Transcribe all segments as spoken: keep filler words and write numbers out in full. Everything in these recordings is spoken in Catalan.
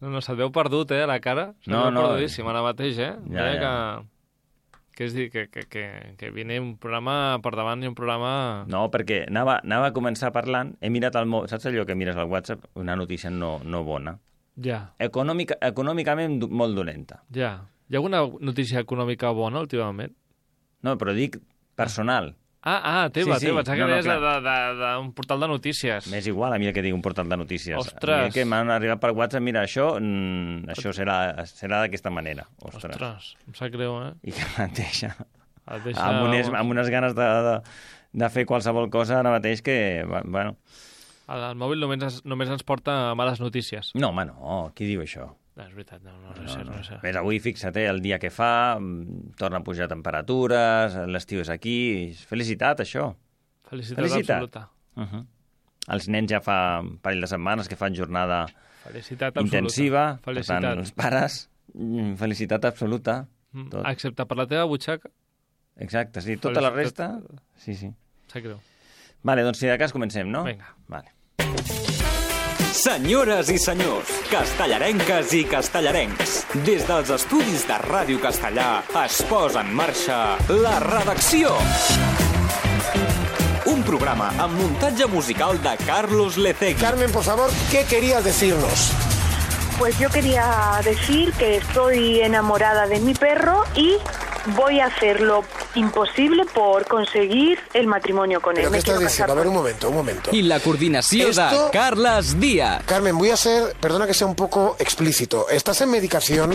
No, no, se't veu perdut, eh, a la cara. Se't No, veu no. perdudíssim ara mateix, eh? Ja, Deia ja. que... Que és dir, que, que, que, que viene un programa per davant i un programa... No, perquè anava, anava a començar parlant, he mirat el mòbil, saps allò que mires al WhatsApp? Una notícia no, no bona. Ja, Econòmica, econòmicament du- molt dolenta. ja. Hi ha alguna notícia econòmica bona últimament? No, però dic personal. Ah, ah, teva, Sí, sí. teva. Pensava que No, no, deies clar. d'un portal de notícies. M'és igual a mi el que digui un portal de notícies. Ostres. A mi que m'han arribat per WhatsApp, mira, això, mm, això serà, serà d'aquesta manera. Ostres. Ostres, em sap greu, eh? I que em deixa, Et deixa... amb, unes, amb unes ganes de, de, de fer qualsevol cosa ara mateix que, bueno... El, el mòbil només, ens- només ens porta males notícies. No, home, no, qui diu això? No, és veritat, no, no, no, no, no, no. Ves, avui, fixa't, eh, el dia que fa, mm, torna a pujar temperatures, l'estiu és aquí... Felicitat, això. Felicitat, Felicitat. absoluta. Uh -huh. Els nens ja fa un parell de setmanes que fan jornada Felicitat absoluta. intensiva. Felicitat. Per tant, els pares, mm, felicitat absoluta. Mm, Tot. Excepte per la teva butxaca, Exacte, sí. Tota la resta... Felicitat. Sí, sí. em sap greu. Vale, doncs si de cas comencem, no? Vinga. Vale. Senyores i senyors, castellarenques i castellarencs, des dels estudis de Ràdio Castellà es posa en marxa La Redacció. Un programa amb muntatge musical de Carlos Lecegui. Carmen, por favor, ¿qué querías decirnos? Pues yo quería decir que estoy enamorada de mi perro y voy a hacer lo imposible por conseguir el matrimonio con él. ¿Pero qué Me estás quiero diciendo? A casar ver, con un momento, un momento. I la coordinació Esto- de Carles Díaz. Carmen, voy a ser, perdona que sea un poco explícito. ¿Estás en medicación?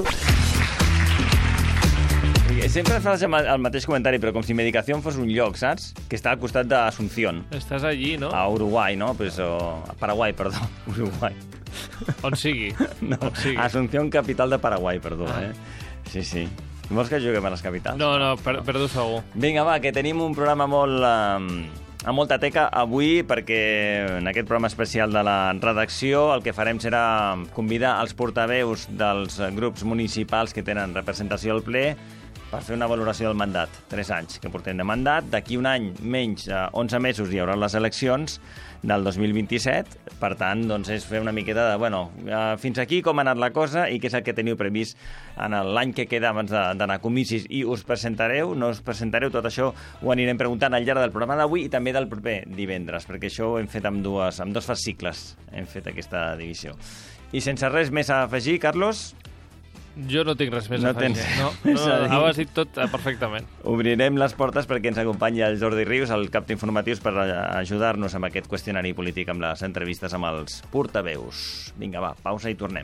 Sempre fas el ma- el mateix comentari, però com si Medicación fos un lloc, saps? Que està al costat d'Asunción, Estàs allí, no? a Uruguai, no? Pues, o... a Paraguai, perdó. Uruguai. On sigui. No, On sigui. Asunción, capital de Paraguai, perdó, Ah. eh? Sí, sí. Vols que juguem a les capitals? No, no, per, perdo segur. Vinga, va, que tenim un programa molt... Um, amb molta teca avui, perquè en aquest programa especial de la redacció el que farem serà convidar els portaveus dels grups municipals que tenen representació al ple per fer una valoració del mandat. Tres anys que portem de mandat. D'aquí un any, menys, eh, onze mesos, hi haurà les eleccions del dos mil vint-i-set. Per tant, doncs, és fer una miqueta de, bueno, eh, fins aquí com ha anat la cosa i què és el que teniu previst en l'any que queda abans de- d'anar a comicis. I us presentareu, no us presentareu, tot això ho anirem preguntant al llarg del programa d'avui i també del proper divendres, perquè això ho hem fet amb, dues, amb dos fascicles, hem fet aquesta divisió. I sense res més a afegir, Carlos, Jo no tinc res més No a afegir. tens No, res no, a dir. no, ho has dit tot eh, perfectament. obrirem les portes perquè ens acompanyi el Jordi Rius, el cap d'informatius, per eh, ajudar-nos amb aquest qüestionari polític, amb les entrevistes amb els portaveus. Vinga, va, pausa i tornem.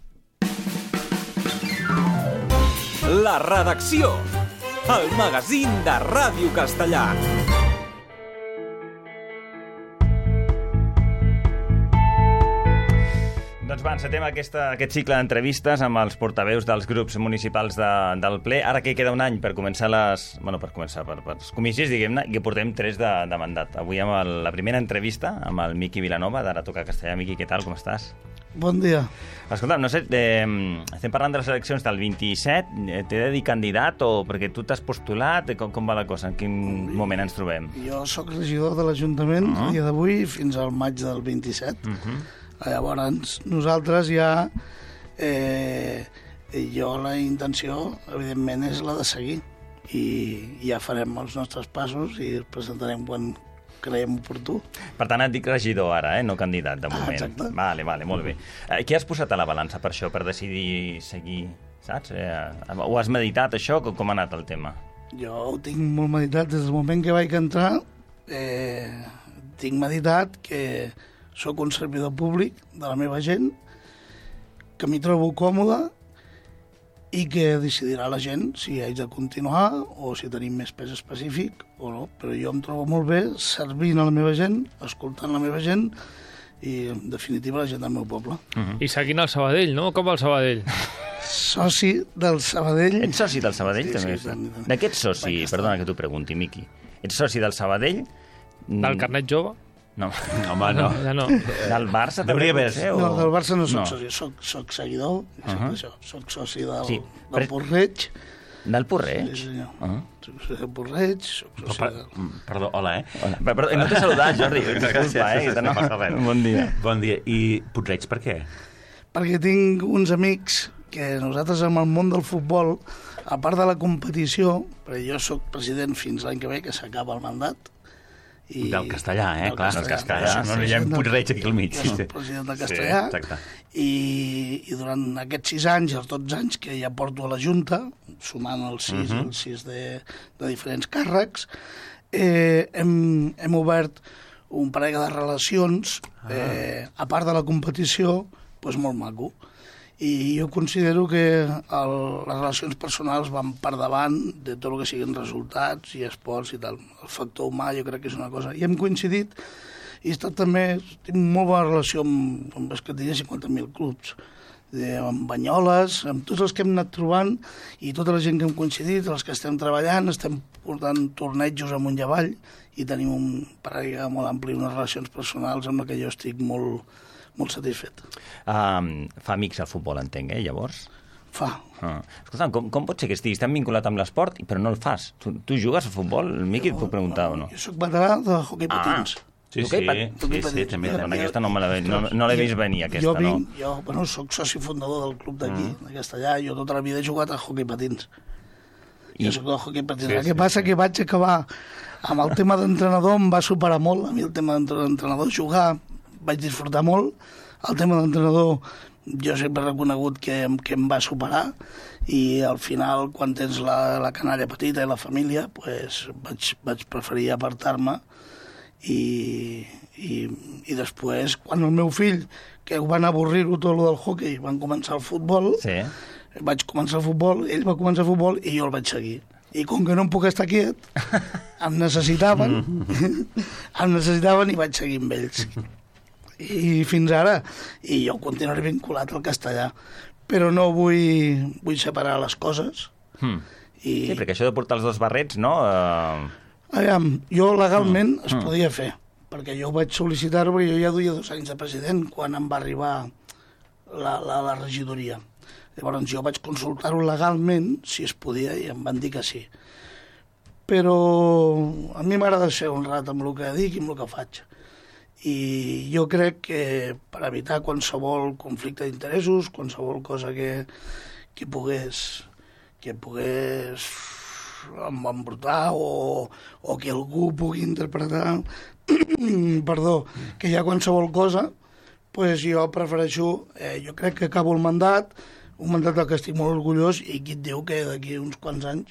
La Redacció, el magazín de Ràdio Castellà. Doncs va, encetem aquesta, aquest cicle d'entrevistes amb els portaveus dels grups municipals de, del ple. Ara que queda un any per començar les... Bueno, per començar, per, per els comicis, diguem-ne, i que portem tres de, de mandat. Avui amb el, la primera entrevista amb el Miqui Vilanova, d'Ara Toca Castellà. Miqui, què tal, com estàs? Bon dia. Escolta, no sé, eh, estem parlant de les eleccions del vint-i-set. Eh, T'he de dir candidat o perquè tu t'has postulat? Com, com va la cosa? En quin moment ens trobem? Jo sóc regidor de l'Ajuntament Ah. a dia d'avui fins al maig del vint-i-set. Uh -huh. Llavors, nosaltres ja... Eh, jo la intenció, evidentment, és la de seguir. I ja farem els nostres passos i els presentarem quan creiem oportú. Per tant, et dic regidor ara, eh? No candidat, de Ah, moment. exacte. Vale, vale, molt bé. Eh, què has posat a la balança per això, per decidir seguir, saps? Eh, ho has meditat, això? Com, com ha anat el tema? Jo ho tinc molt meditat des del moment que vaig entrar. Eh, tinc meditat que sóc un servidor públic de la meva gent, que m'hi trobo còmode i que decidirà la gent si haig de continuar o si tenim més pes específic o no. Però jo em trobo molt bé servint a la meva gent, escoltant la meva gent i, en definitiva, la gent del meu poble. I seguint el Sabadell, no? Com va el Sabadell? Soci del Sabadell... Ets soci del Sabadell, Sí, també? sí, tant, tant. De què ets soci? Vaig Perdona que t'ho pregunti, Miqui. Ets soci del Sabadell? Del carnet jove? No. Home, no. Ja no. Del Barça, també? Hauria d'haver- potser, o- No, del Barça no soc No. soci, soc, soc seguidor, soc, Uh-huh. això, soc soci del, Sí, sí, però- del Porreig. Del Porreig? Sí, senyor. Ah. Soc soci del Porreig, soc soci Per, del... perdó, hola, eh? Hola. Però, però no t'he saludat, Jordi. Disculpa, Gràcies, eh? no passa res. Bon dia. Bon dia. I Puig-reig per què? perquè tinc uns amics que nosaltres en el món del futbol, a part de la competició, perquè jo sóc president fins l'any que ve, que s'acaba el mandat, i del castellà, eh? del Clar, castellà. del castellà. No, no hi ha un puig aquí al mig. Jo soc president del castellà, Sí, exacte. i, i durant aquests sis anys, els dotze anys que ja porto a la Junta, sumant els sis, uh -huh. els sis de, de diferents càrrecs, eh, hem, hem obert un parell de relacions, eh, a part de la competició, doncs molt maco. I jo considero que el, les relacions personals van per davant de tot el que siguin resultats i esports i tal. El factor humà jo crec que és una cosa. I hem coincidit, i he estat també, tinc molt bona relació amb, amb els que tenia cinquanta mil clubs, de, amb Banyoles, amb tots els que hem anat trobant i tota la gent que hem coincidit, els que estem treballant, estem portant tornejos amunt i avall i tenim un parell molt ampli, unes relacions personals amb la que jo estic molt, molt satisfet. Um, fa amics al futbol, entenc, eh, llavors? Fa. Ah. Escolta, com, com pot ser que estiguis tan vinculat amb l'esport, però no el fas? Tu, tu jugues a futbol? El Miqui et puc preguntar o no? Jo sóc veterà de hoquei patins. Ah. Sí, sí, Okay, sí, sí, sí, també. Bueno, aquesta no, me la, no, no l'he vist venir, aquesta, jo vinc, no? Jo, bueno, soc soci fundador del club d'aquí, mm. de Castellà, jo tota la vida he jugat a hoquei patins. I... Jo soc del hoquei patins. Sí, el que sí, passa sí. que vaig acabar amb el tema d'entrenador, em va superar molt, a mi el tema d'entrenador, jugar, vaig disfrutar molt, el tema d'entrenador jo sempre he reconegut que, que em va superar, i al final, quan tens la, la canalla petita i la família, pues, vaig, vaig preferir apartar-me, i, i, i després, quan el meu fill, que ho van avorrir-ho tot del hoquei, van començar el futbol, Sí. vaig començar el futbol, ell va començar el futbol i jo el vaig seguir. I com que no em puc estar quiet, em necessitaven, em necessitaven i vaig seguir amb ells. I fins ara, i jo continuaré vinculat al castellà, però no vull, vull separar les coses. Hmm. I... Sí, perquè això de portar els dos barrets, no? Uh... Aviam, jo legalment Mm. es podia fer, perquè jo vaig sol·licitar-ho, perquè jo ja duia dos anys de president quan em va arribar la, la, la regidoria. Llavors jo vaig consultar-ho legalment, si es podia, i em van dir que sí. Però a mi m'agrada ser honrat amb el que dic i amb el que faig. I jo crec que per evitar qualsevol conflicte d'interessos, qualsevol cosa que, que pogués, que pogués embrutar o, o que algú pugui interpretar perdó, que hi ha qualsevol cosa, pues jo prefereixo, eh, jo crec que acabo el mandat, un mandat del que estic molt orgullós, i qui et diu que d'aquí uns quants anys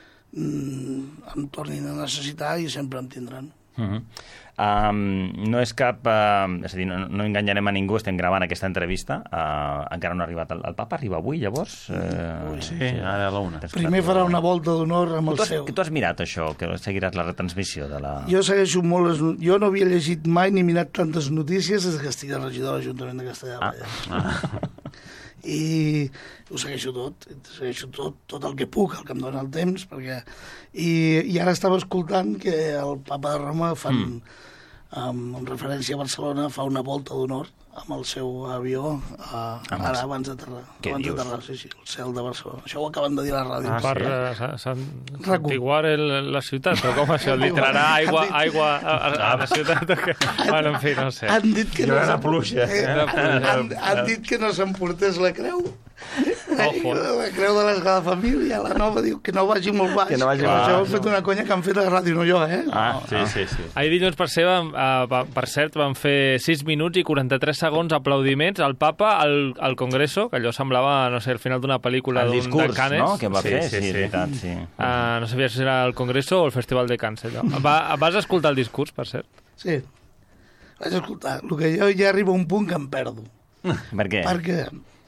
mm, em tornin a necessitar i sempre em tindran. Uh -huh. um, no és cap... Uh, és a dir, no, no enganyarem a ningú, estem gravant aquesta entrevista. Uh, encara no ha arribat. El, el papa arriba avui, llavors? Uh, Sí, ara a la una. Primer farà una volta d'honor amb el Tu has, seu. tu has mirat això, que seguiràs la retransmissió de la... Jo segueixo molt les... no- Jo no havia llegit mai ni mirat tantes notícies des que estic a regidor de l'Ajuntament de Castellà. Ah. Ah. I ho segueixo tot, segueixo tot, tot el que puc, el que em dóna el temps, perquè... I, i ara estava escoltant que el papa de Roma fan, mm. amb, amb referència a Barcelona, fa una volta d'honor amb el seu avió a, Amb ara els- abans d'aterrar. Què Abans dius? d'aterrar, sí, sí, el cel de Barcelona. Això ho acaben de dir a la ràdio. Ah, per sí? eh, sa- san- Raco. santiguar el, la ciutat, o com això? Li trarà aigua, aigua a, a, a la ciutat? O què? Bueno, en fi, no sé. Han dit que Jo no era s'em- pluja. eh, Era pluja. han, han dit que no s'emportés la creu. Ojo. La creu de l'Esgada Família, la nova, diu que no vagi molt baix. Que no vagi Això molt ho baix. he fet una conya que han fet a la ràdio, no jo, eh? Ah, Sí, sí, sí. Ahir dilluns per ser, vam, uh, va- per cert, van fer sis minuts i quaranta-tres segons aplaudiments al papa al, al Congreso, que allò semblava, no sé, al final d'una pel·lícula el d'un de discurs, Cannes. no?, que va Sí, fer, sí, sí, sí, sí. és veritat, sí. Uh, no sabia si era el Congreso o el Festival de Cannes, allò. Va, vas escoltar el discurs, per cert? Sí. Vaig escoltar. El que jo ja arriba a un punt que em perdo. Per què? Perquè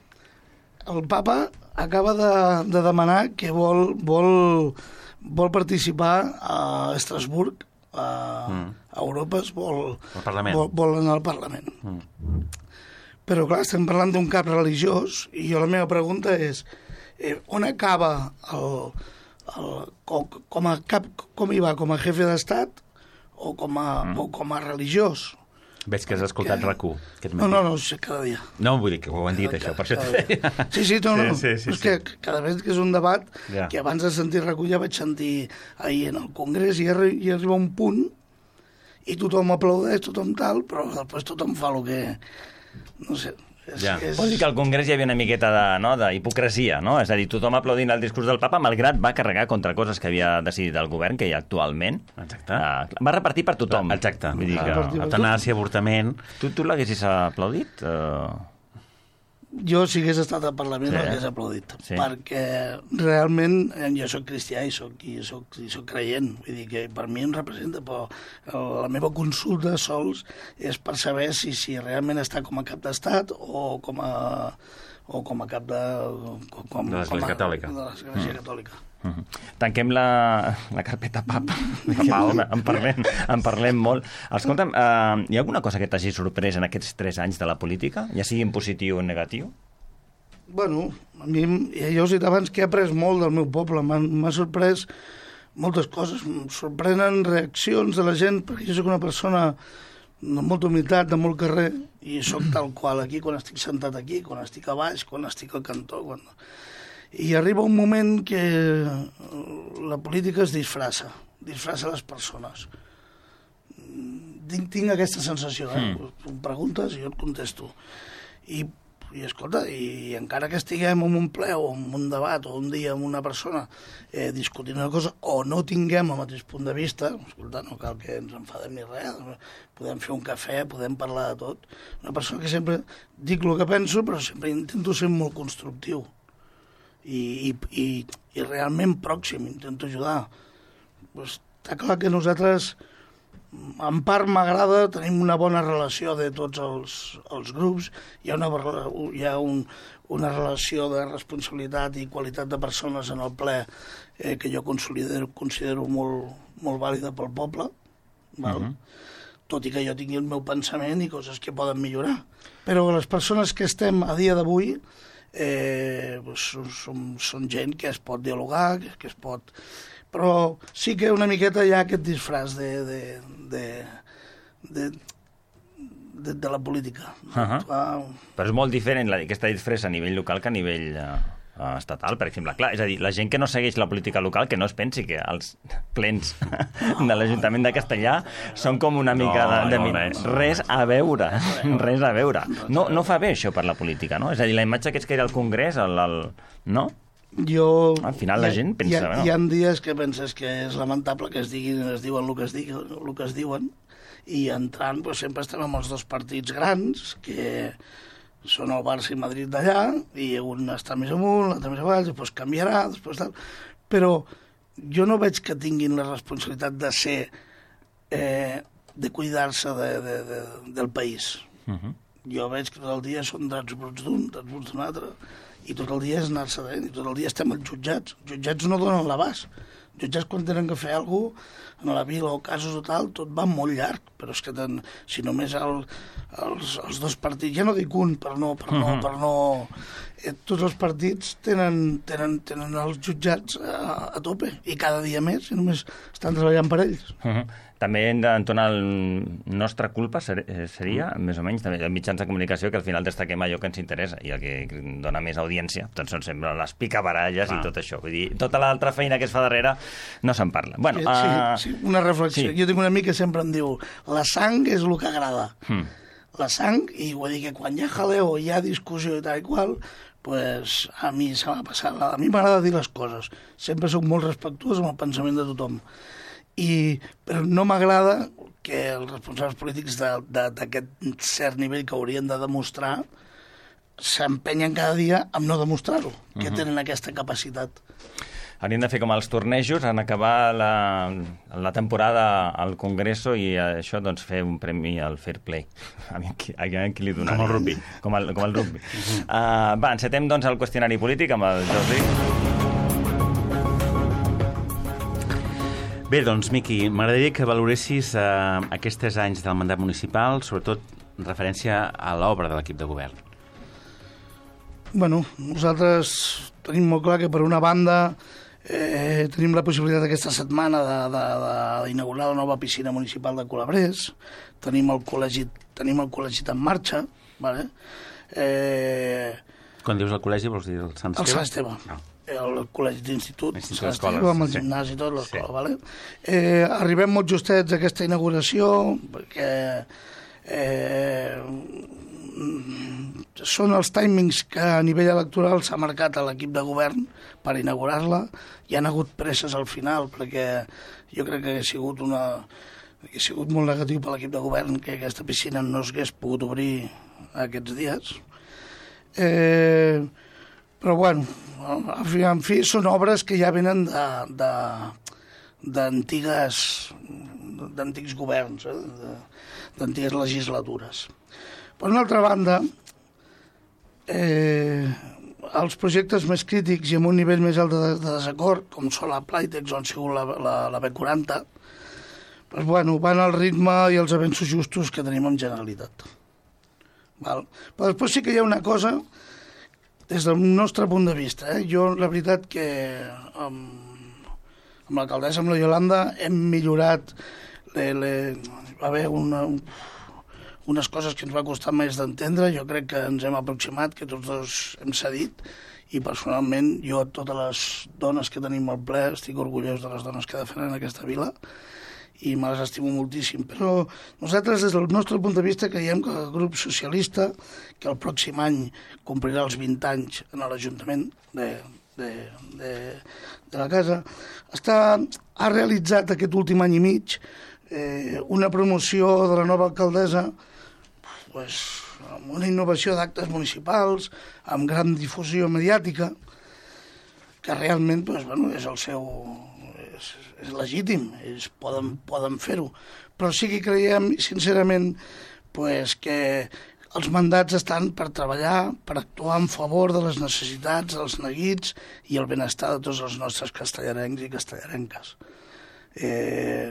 el papa acaba de, de demanar que vol, vol, vol participar a Estrasburg, a, mm. a Europa, es vol, Al Parlament. vol, vol anar al Parlament. Mm. Però, clar, estem parlant d'un cap religiós, i jo la meva pregunta és eh, on acaba el, el, com, com, a cap, com hi va, com a jefe d'estat o com a, mm. o com a religiós? Veig que has escoltat Que- RAC u. aquest No, matí. no, no, sé, cada dia. No, vull dir que ho han dit, això, per això t'ho deia. Sí, sí, no, no. Sí, sí, sí, és que cada vegada que és un debat, Ja. que abans de sentir recollir vaig sentir ahir en el Congrés i, arri i arriba un punt i tothom aplaudeix, tothom tal, però després tothom fa el que... No sé, És, Ja. és... Vol dir que al Congrés hi havia una miqueta de, no, d'hipocresia, no? És a dir, tothom aplaudint el discurs del papa, malgrat va carregar contra coses que havia decidit el govern, que hi ha actualment. Exacte. Uh, va repartir per tothom. Exacte. Vull dir que... Eutanàsia, avortament... Tu, tu l'haguessis aplaudit? Uh... Jo, si hagués estat al Parlament, Sí. l'hagués aplaudit. Sí. Perquè realment eh, jo sóc cristià i sóc, i sóc, i sóc creient. Vull dir que per mi em representa, però la meva consulta sols és per saber si, si realment està com a cap d'estat o com a, o com a cap de... Com, De l'Església com a- Catòlica. De l'Església Catòlica. Uh -huh. Tanquem la, la carpeta papa. en, parlem, en parlem molt. Escolta'm, uh, hi ha alguna cosa que t'hagi sorprès en aquests tres anys de la política? Ja sigui en positiu o en negatiu? Bueno, a mi, ja us he dit abans que he après molt del meu poble. M'ha sorprès moltes coses. Em sorprenen reaccions de la gent, perquè jo soc una persona de molta humilitat, de molt carrer, i sóc tal qual aquí, quan estic sentat aquí, quan estic a baix, quan estic al cantó. Quan... I arriba un moment que la política es disfressa, disfressa les persones. Tinc, tinc aquesta sensació, eh? Mm. Em preguntes i jo et contesto. I, i escolta, i encara que estiguem en un ple o en un debat o un dia amb una persona eh, discutint una cosa o no tinguem el mateix punt de vista, escolta, no cal que ens enfadem ni res, podem fer un cafè, podem parlar de tot. Una persona que sempre dic el que penso, però sempre intento ser molt constructiu. I, i, i, i realment pròxim, intento ajudar. Pues, està clar que nosaltres, en part m'agrada, tenim una bona relació de tots els, els grups, hi ha, una, hi ha un, una relació de responsabilitat i qualitat de persones en el ple eh, que jo considero, considero molt, molt vàlida pel poble, val? Uh-huh. Tot i que jo tingui el meu pensament i coses que poden millorar. Però les persones que estem a dia d'avui Eh, són, són, són gent que es pot dialogar, que, que es pot... Però sí que una miqueta hi ha aquest disfraç de, de, de, de, de, de la política. Uh-huh. Ah, Però és molt diferent la, aquesta disfressa a nivell local que a nivell uh, uh, estatal, per exemple. Clar, és a dir, la gent que no segueix la política local, que no es pensi que els plens de l'Ajuntament de Castellà són com una mica No, de... de no, min- res. res a veure, res a veure. No, no fa bé això per la política, no? És a dir, la imatge que es queda al Congrés, el, el... no? jo... Al final la hi ha- gent pensa, Hi ha, bueno. hi ha dies que penses que és lamentable que es diguin, es diuen el que es, diguen, el que es diuen, i entrant doncs, sempre estem amb els dos partits grans, que són el Barça i Madrid d'allà, i un està més amunt, l'altre més avall, després canviarà, després tal... Però jo no veig que tinguin la responsabilitat de ser... Eh, de cuidar-se de, de, de, del país. Uh-huh. Jo veig que tot el dia són drets bruts d'un, drets bruts d'un altre, i tot el dia és anar-se dent, i tot el dia estem als jutjats. Els jutjats no donen l'abast. Els jutjats, quan tenen que fer alguna cosa, a la vila o casos o tal, tot va molt llarg, però és que ten, si només el, els, els dos partits, ja no dic un, per no... Per no, per no eh, tots els partits tenen, tenen, tenen els jutjats a, a tope, i cada dia més, i només estan treballant per ells. Uh-huh. També hem d'entonar el nostra culpa ser, seria, més o menys, també els mitjans de comunicació, que al final destaquem allò que ens interessa i el que dona més audiència. Doncs són sempre les picabaralles ah. i tot això. Vull dir, tota l'altra feina que es fa darrere no se'n parla. Bueno, sí, uh... sí, una reflexió. Sí. Jo tinc un amic que sempre em diu la sang és el que agrada. Hmm. La sang, i vull dir que quan hi ha jaleo, hi ha discussió i tal i qual, pues a mi se m'ha passat. A mi m'agrada dir les coses. Sempre soc molt respectuós amb el pensament de tothom. I, però no m'agrada que els responsables polítics d'aquest cert nivell que haurien de demostrar s'empenyen cada dia amb no demostrar-ho, que uh-huh. tenen aquesta capacitat. Hauríem de fer com els tornejos, en acabar la, la temporada al Congreso i això, doncs, fer un premi al Fair Play. A mi, a qui li donaria? Com el rugby. Com el, com el rugby. Uh-huh. Uh, va, encetem, doncs, el qüestionari polític amb el Jordi. Bé, doncs, Miqui, m'agradaria que valoressis eh, aquests tres anys del mandat municipal, sobretot en referència a l'obra de l'equip de govern. Bueno, nosaltres tenim molt clar que per una banda eh, tenim la possibilitat aquesta setmana d'inaugurar la nova piscina municipal de Colabrés, tenim el col·legi, tenim el col·legi en marxa, vale? eh, Quan dius el col·legi vols dir el Sant Esteve? El Sant Esteve. No. El col·legi d'institut, L'institut d'escoles, amb el sí. gimnàs i tot, l'escola, Sí. vale? Eh, arribem molt justets a aquesta inauguració, perquè eh, són els timings que a nivell electoral s'ha marcat a l'equip de govern per inaugurar-la. Hi ha hagut presses al final, perquè jo crec que ha sigut, una, ha sigut molt negatiu per l'equip de govern que aquesta piscina no s'hagués pogut obrir aquests dies. Eh, però, bueno, en fi, són obres que ja venen de, de, d'antigues, d'antics governs, eh, d'antigues legislatures. Per una altra banda, eh, els projectes més crítics i amb un nivell més alt de, de desacord, com són la Playtex o han sigut la, la, la B quaranta, doncs, bueno, van al ritme i els avenços justos que tenim en Generalitat. Val? Però després sí que hi ha una cosa, des del nostre punt de vista. Eh? Jo, la veritat, que amb, amb l'alcaldessa, amb la Yolanda, hem millorat. Le, le, va haver una... Un, unes coses que ens va costar més d'entendre, jo crec que ens hem aproximat, que tots dos hem cedit, i personalment jo, totes les dones que tenim al ple, estic orgullós de les dones que defenen aquesta vila, i me les estimo moltíssim. Però nosaltres, des del nostre punt de vista, creiem que el grup socialista, que el pròxim any complirà els vint anys en l'Ajuntament de, de, de, de la casa, està, ha realitzat aquest últim any i mig eh, una promoció de la nova alcaldessa pues, amb una innovació d'actes municipals, amb gran difusió mediàtica, que realment pues, bueno, és el seu... és, és legítim, ells poden, poden fer-ho. Però sí que creiem, sincerament, pues, que els mandats estan per treballar, per actuar en favor de les necessitats dels neguits i el benestar de tots els nostres castellarencs i castellarenques. Eh...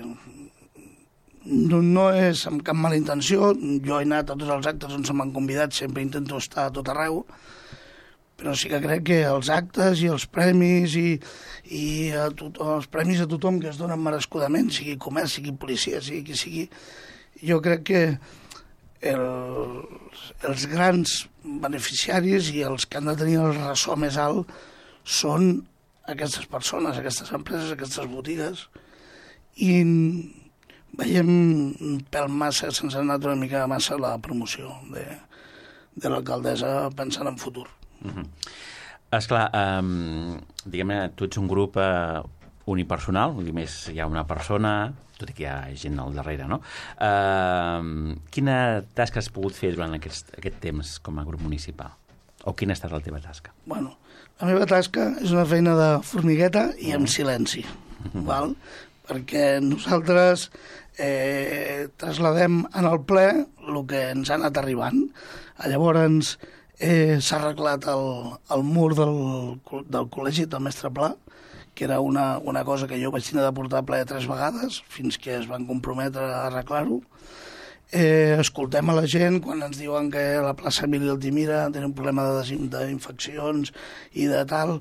No, no és amb cap mala intenció, jo he anat a tots els actes on se m'han convidat, sempre intento estar a tot arreu, però sí que crec que els actes i els premis i, i a tot, els premis a tothom que es donen merescudament, sigui comerç, sigui policia, sigui qui sigui, jo crec que el, els grans beneficiaris i els que han de tenir el ressò més alt són aquestes persones, aquestes empreses, aquestes botigues, i veiem un pèl massa, se'ns ha anat una mica massa la promoció de, de l'alcaldessa pensant en futur. Mm-hmm. Esclar, um, diguem-ne, tu ets un grup uh, unipersonal, només hi ha una persona, tot i que hi ha gent al darrere, no? Uh, quina tasca has pogut fer durant aquest, aquest temps com a grup municipal? O quina ha estat la teva tasca? Bueno, la meva tasca és una feina de formigueta i amb silenci, mm-hmm. val? Perquè nosaltres eh, trasladem en el ple el que ens ha anat arribant. Llavors eh, s'ha arreglat el, el mur del, del col·legi del Mestre Pla, que era una, una cosa que jo vaig tenir de portar a ple tres vegades, fins que es van comprometre a arreglar-ho. Eh, escoltem a la gent quan ens diuen que la plaça Emili Altimira té un problema d'infeccions i de tal,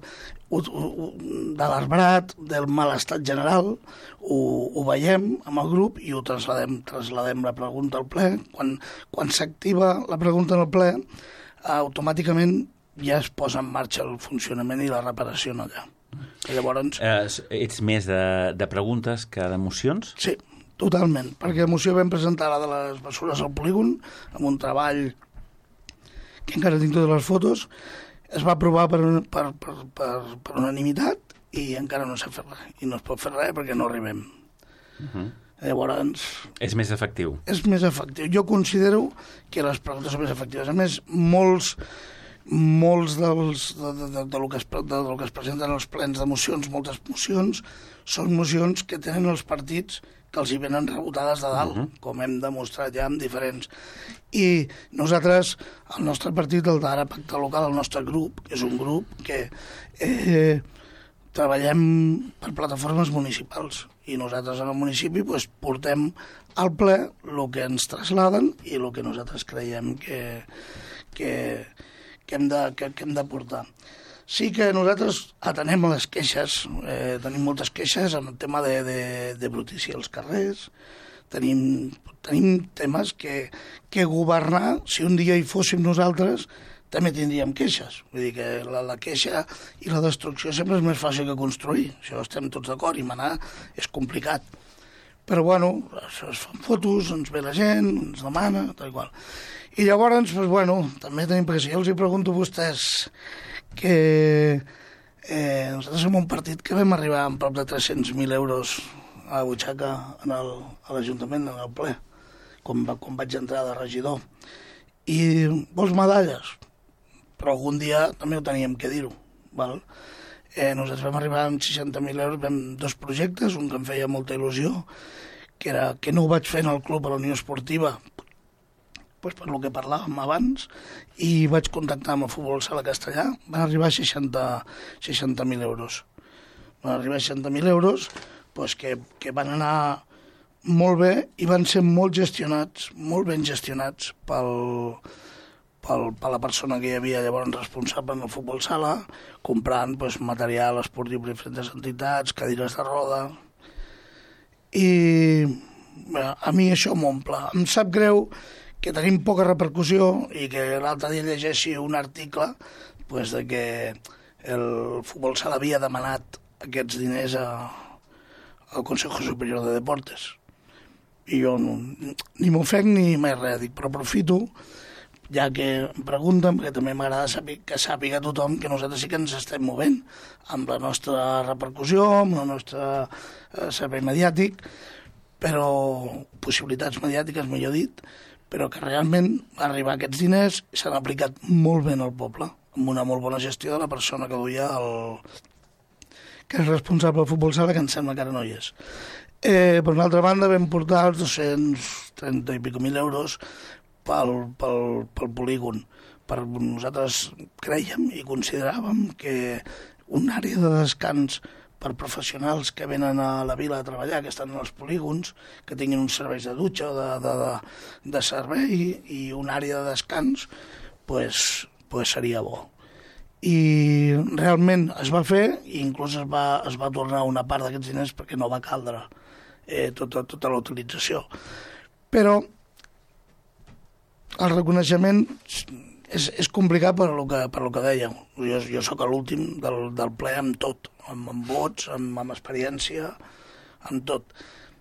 de l'arbrat, del mal estat general, ho, ho veiem amb el grup i ho trasladem, trasladem la pregunta al ple. Quan, quan s'activa la pregunta al ple, automàticament ja es posa en marxa el funcionament i la reparació allà. Llavors... Eh, ets més de, de preguntes que de mocions? Sí. Totalment, perquè a moció vam presentar la de les bessures al polígon, amb un treball que encara tinc totes les fotos, es va aprovar per, per, per, per, per unanimitat i encara no s'ha fet res, i no es pot fer res perquè no arribem. Uh-huh. Llavors... És més efectiu. És més efectiu. Jo considero que les preguntes són més efectives. A més, molts, molts dels, de, de, de, de, lo que es, de, de lo que es presenten als plens de mocions, moltes mocions, són mocions que tenen els partits que els hi venen rebotades de dalt, uh-huh. com hem demostrat ja amb diferents. I nosaltres, el nostre partit, el d'Ara Pacte Local, el nostre grup, que és un grup que eh, treballem per plataformes municipals, i nosaltres en el municipi pues, portem al ple el que ens trasladen i el que nosaltres creiem que, que, que, hem, de, que, que hem de portar. Sí que nosaltres atenem a les queixes, eh, tenim moltes queixes en el tema de, de, de brutícia als carrers, tenim, tenim temes que, que governar, si un dia hi fóssim nosaltres, també tindríem queixes. Vull dir que la, la queixa i la destrucció sempre és més fàcil que construir, això estem tots d'acord, i manar és complicat. Però, bueno, es, es fan fotos, ens ve la gent, ens demana, tal i qual. I llavors, doncs, bueno, també tenim, perquè si jo els hi pregunto a vostès que eh, nosaltres som un partit que vam arribar amb prop de tres-cents mil euros a la butxaca en el, a l'Ajuntament, en el ple, quan, va, quan vaig entrar de regidor. I vols medalles? Però algun dia també ho teníem que dir-ho, val? Eh, nosaltres vam arribar amb seixanta mil euros, vam dos projectes, un que em feia molta il·lusió, que era que no ho vaig fer en el club a la Unió Esportiva, pues per lo que parlàvem abans, i vaig contactar amb el Futbol Sala Castellà, van arribar a seixanta mil euros. Van arribar a seixanta mil euros, pues que, que van anar molt bé i van ser molt gestionats, molt ben gestionats pel, pel, per la persona que hi havia llavors responsable en el Futbol Sala, comprant pues, material esportiu per diferents entitats, cadires de roda. I bé, a mi això m'omple. Em sap greu que tenim poca repercussió i que l'altre dia llegeixi un article pues, de que el Futbol Sala havia demanat aquests diners a, al Consejo Superior de Deportes. I jo no, ni m'ofenc ni mai res, dic, però aprofito, ja que em pregunten, perquè també m'agrada saber, que sàpiga tothom que nosaltres sí que ens estem movent amb la nostra repercussió, amb el nostre eh, servei mediàtic, però possibilitats mediàtiques, millor dit, però que realment arribar a aquests diners s'han aplicat molt bé al poble, amb una molt bona gestió de la persona que duia el que és responsable del Futbol Sala, que em sembla que ara no hi és. Eh, per una altra banda, vam portar els dos-cents trenta i pico mil euros pel, pel, pel polígon. Per nosaltres creiem i consideràvem que una àrea de descans per professionals que venen a la vila a treballar, que estan als polígons, que tinguin uns serveis de dutxa o de, de, de, de servei i una àrea de descans, pues, pues seria bo. I realment es va fer i inclús es va, es va tornar una part d'aquests diners perquè no va caldre eh, tota, tota la utilització. Però el reconeixement és, és complicat per lo que, per lo que dèieu. Jo, jo sóc l'últim del, del ple amb tot, amb, amb vots, amb, amb experiència, amb tot.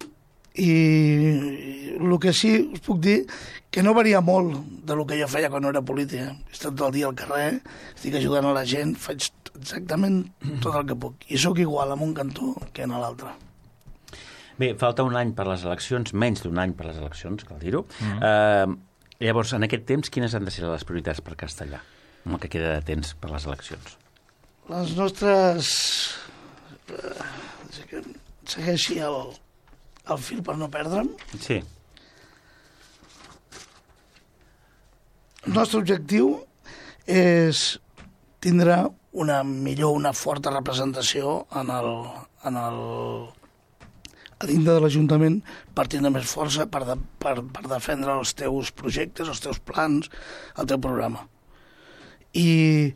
I el que sí us puc dir que no varia molt de lo que jo feia quan no era política. He estat tot el dia al carrer, estic ajudant a la gent, faig exactament tot el que puc. I sóc igual en un cantó que en l'altre. Bé, falta un any per les eleccions, menys d'un any per les eleccions, cal dir-ho. Mm-hmm. Uh, llavors, en aquest temps, quines han de ser les prioritats per Castellà, amb el que queda de temps per les eleccions? Les nostres... Uh, segueixi el... el fil per no perdre'm. Sí. El nostre objectiu és tindre una millor, una forta representació en el, en el, a dintre de l'Ajuntament per tindre més força, per, de, per, per defendre els teus projectes, els teus plans, el teu programa. I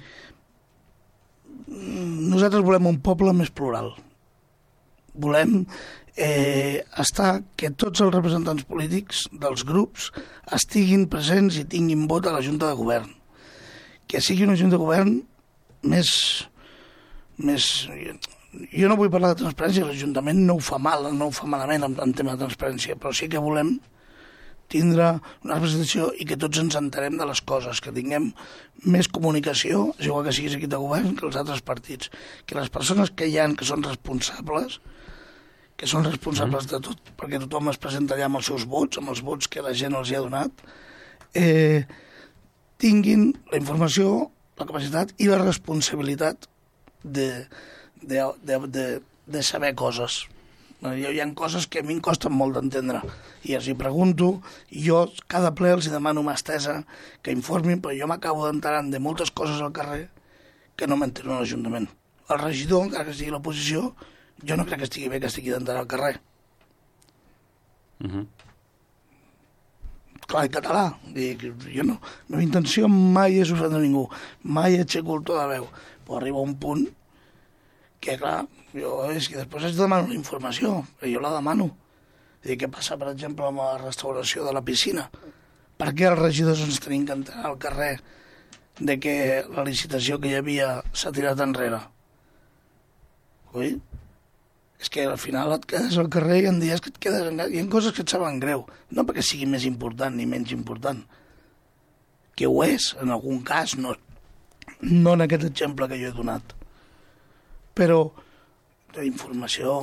nosaltres volem un poble més plural. Volem eh, estar que tots els representants polítics dels grups estiguin presents i tinguin vot a la Junta de Govern. Que sigui una Junta de Govern més... més... Jo no vull parlar de transparència, l'Ajuntament no ho fa mal, no ho fa malament en, en tema de transparència, però sí que volem tindre una representació i que tots ens enterem de les coses, que tinguem més comunicació, és igual que siguis equip de govern que els altres partits, que les persones que hi ha que són responsables, que són responsables de tot, perquè tothom es presenta allà amb els seus vots, amb els vots que la gent els hi ha donat, eh, tinguin la informació, la capacitat i la responsabilitat de, de, de, de, de saber coses. Hi ha coses que a mi em costen molt d'entendre i els hi pregunto, i jo cada ple els demano mà estesa que informin, però jo m'acabo d'enterant de moltes coses al carrer que no m'entero a l'Ajuntament. El regidor, encara que estigui a l'oposició, jo no crec que estigui bé que estigui d'enterar al carrer. Uh-huh. Clar, en català. Dic, jo no, la meva intenció mai és ofendre ningú, mai aixeco el to de veu, però arriba un punt que, clar, jo és que després es demano la informació, però jo la demano. I què passa, per exemple, amb la restauració de la piscina? Per què els regidors ens tenim que enterar al carrer de que la licitació que hi havia s'ha tirat enrere? Ui? és que al final et quedes al carrer i en dies que et quedes... Hi ha coses que et saben greu, no perquè sigui més important ni menys important, que ho és, en algun cas, no, no en aquest exemple que jo he donat. Però la informació...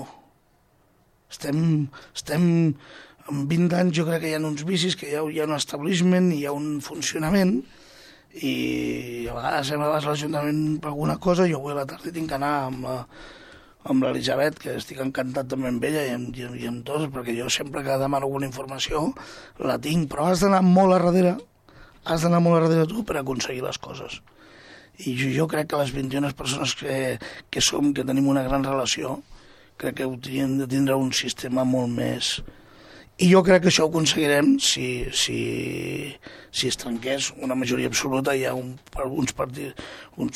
Estem, estem en vint anys, jo crec que hi ha uns vicis, que hi ha, hi ha un establishment, hi ha un funcionament, i a vegades hem anat a l'Ajuntament per alguna cosa, jo avui a la tarda tinc que anar amb la, amb l'Elisabet, que estic encantat també amb ella i amb, i amb tots, perquè jo sempre que demano alguna informació la tinc, però has d'anar molt a darrere, has d'anar molt a darrere tu per aconseguir les coses. I jo, jo crec que les vint-i-una persones que, que som, que tenim una gran relació, crec que hauríem de tindre un sistema molt més... I jo crec que això ho aconseguirem si, si, si es trenqués una majoria absoluta, hi ha un, uns partits, uns,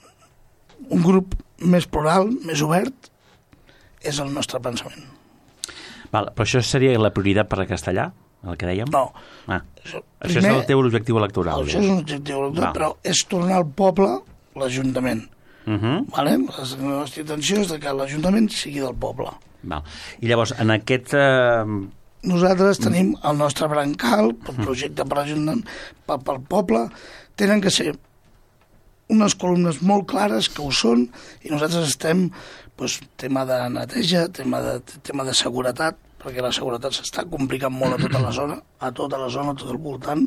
un grup més plural, més obert, és el nostre pensament. Val, però això seria la prioritat per a castellà, el que dèiem? No. Ah, això primer, és el teu objectiu electoral. Això és un objectiu electoral, però és tornar al poble l'Ajuntament. Uh -huh. Vale? La nostra intenció és que l'Ajuntament sigui del poble. Val. I llavors, en aquest... Eh... Nosaltres tenim el nostre brancal, el projecte per l'Ajuntament, pel poble, tenen que ser unes columnes molt clares que ho són, i nosaltres estem, doncs, tema de neteja, tema de, tema de seguretat, perquè la seguretat s'està complicant molt a tota la zona, a tota la zona, a tot el voltant,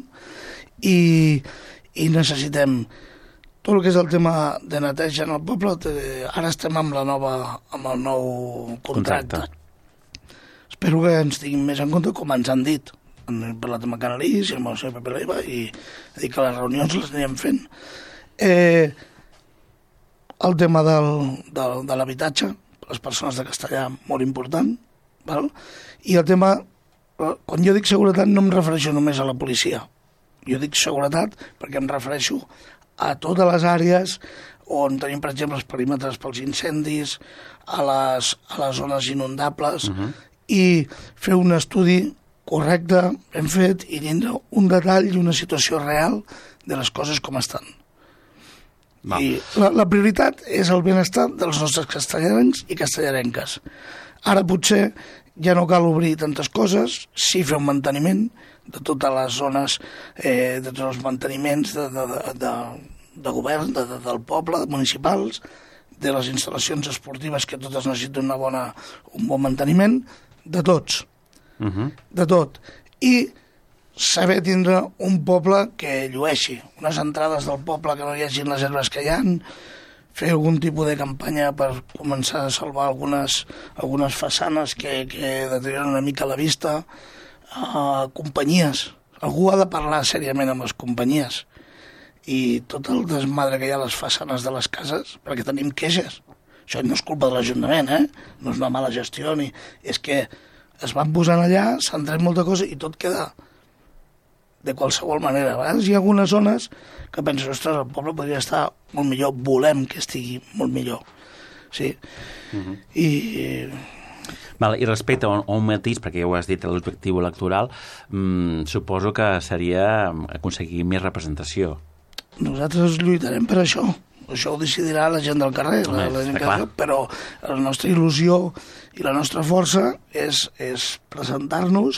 i, i necessitem tot el que és el tema de neteja en el poble. Ara estem amb la nova, amb el nou contracte. contracte. Espero que ens tinguin més en compte, com ens han dit. Han parlat amb el Canalís i amb el senyor Pepe Leiva, i dir que les reunions les anirem fent. Eh, el tema del, del, de l'habitatge, les persones de castellà, molt important, val? I el tema, quan jo dic seguretat no em refereixo només a la policia, jo dic seguretat perquè em refereixo a totes les àrees on tenim, per exemple, els perímetres pels incendis, a les, a les zones inundables, uh-huh. i fer un estudi correcte, ben fet, i tindre un detall i una situació real de les coses com estan. Va. I la, la prioritat és el benestar dels nostres castellarencs i castellarenques. Ara potser ja no cal obrir tantes coses, sí fer un manteniment de totes les zones, eh, de tots els manteniments de, de, de, de, de govern, de, de, del poble, de municipals, de les instal·lacions esportives, que totes necessiten una bona, un bon manteniment, de tots, uh-huh. de tot. I saber tindre un poble que llueixi, unes entrades del poble que no hi hagi les herbes que hi ha, fer algun tipus de campanya per començar a salvar algunes, algunes façanes que, que deterioren una mica la vista, a companyies. Algú ha de parlar seriament amb les companyies, i tot el desmadre que hi ha a les façanes de les cases, perquè tenim queixes. Això no és culpa de l'Ajuntament, eh? No és una mala gestió, ni... és que es van posant allà, s'han tret molta cosa i tot queda de qualsevol manera. A vegades hi ha algunes zones que penso, ostres, el poble podria estar molt millor, volem que estigui molt millor. Sí. Uh-huh. I... Val, i respecte a un, a un matís, perquè ja ho has dit, l'objectiu electoral, mmm, suposo que seria aconseguir més representació. Nosaltres lluitarem per això. Això ho decidirà la gent del carrer, la, la gent que... però la nostra il·lusió i la nostra força és, és presentar-nos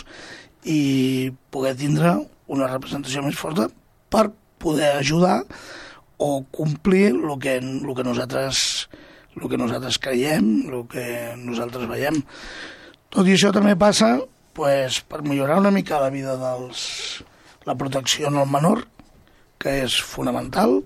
i poder tindre una representació més forta per poder ajudar o complir el que, el que nosaltres el que nosaltres creiem, el que nosaltres veiem. Tot i això també passa pues, per millorar una mica la vida dels... la protecció en el menor, que és fonamental,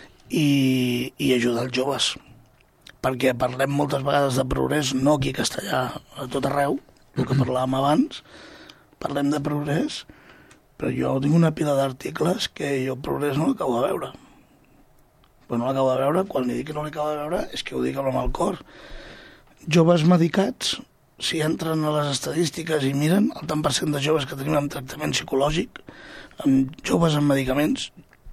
i, i ajudar els joves. Perquè parlem moltes vegades de progrés, no aquí a Castellà, a tot arreu, el que parlàvem abans, parlem de progrés, però jo tinc una pila d'articles que jo progrés no l'acabo de veure. Però no l'acabo de veure, quan li dic que no l'acabo de veure, és que ho dic amb el cor. Joves medicats, si entren a les estadístiques i miren el tant per cent de joves que tenim amb tractament psicològic, amb joves amb medicaments,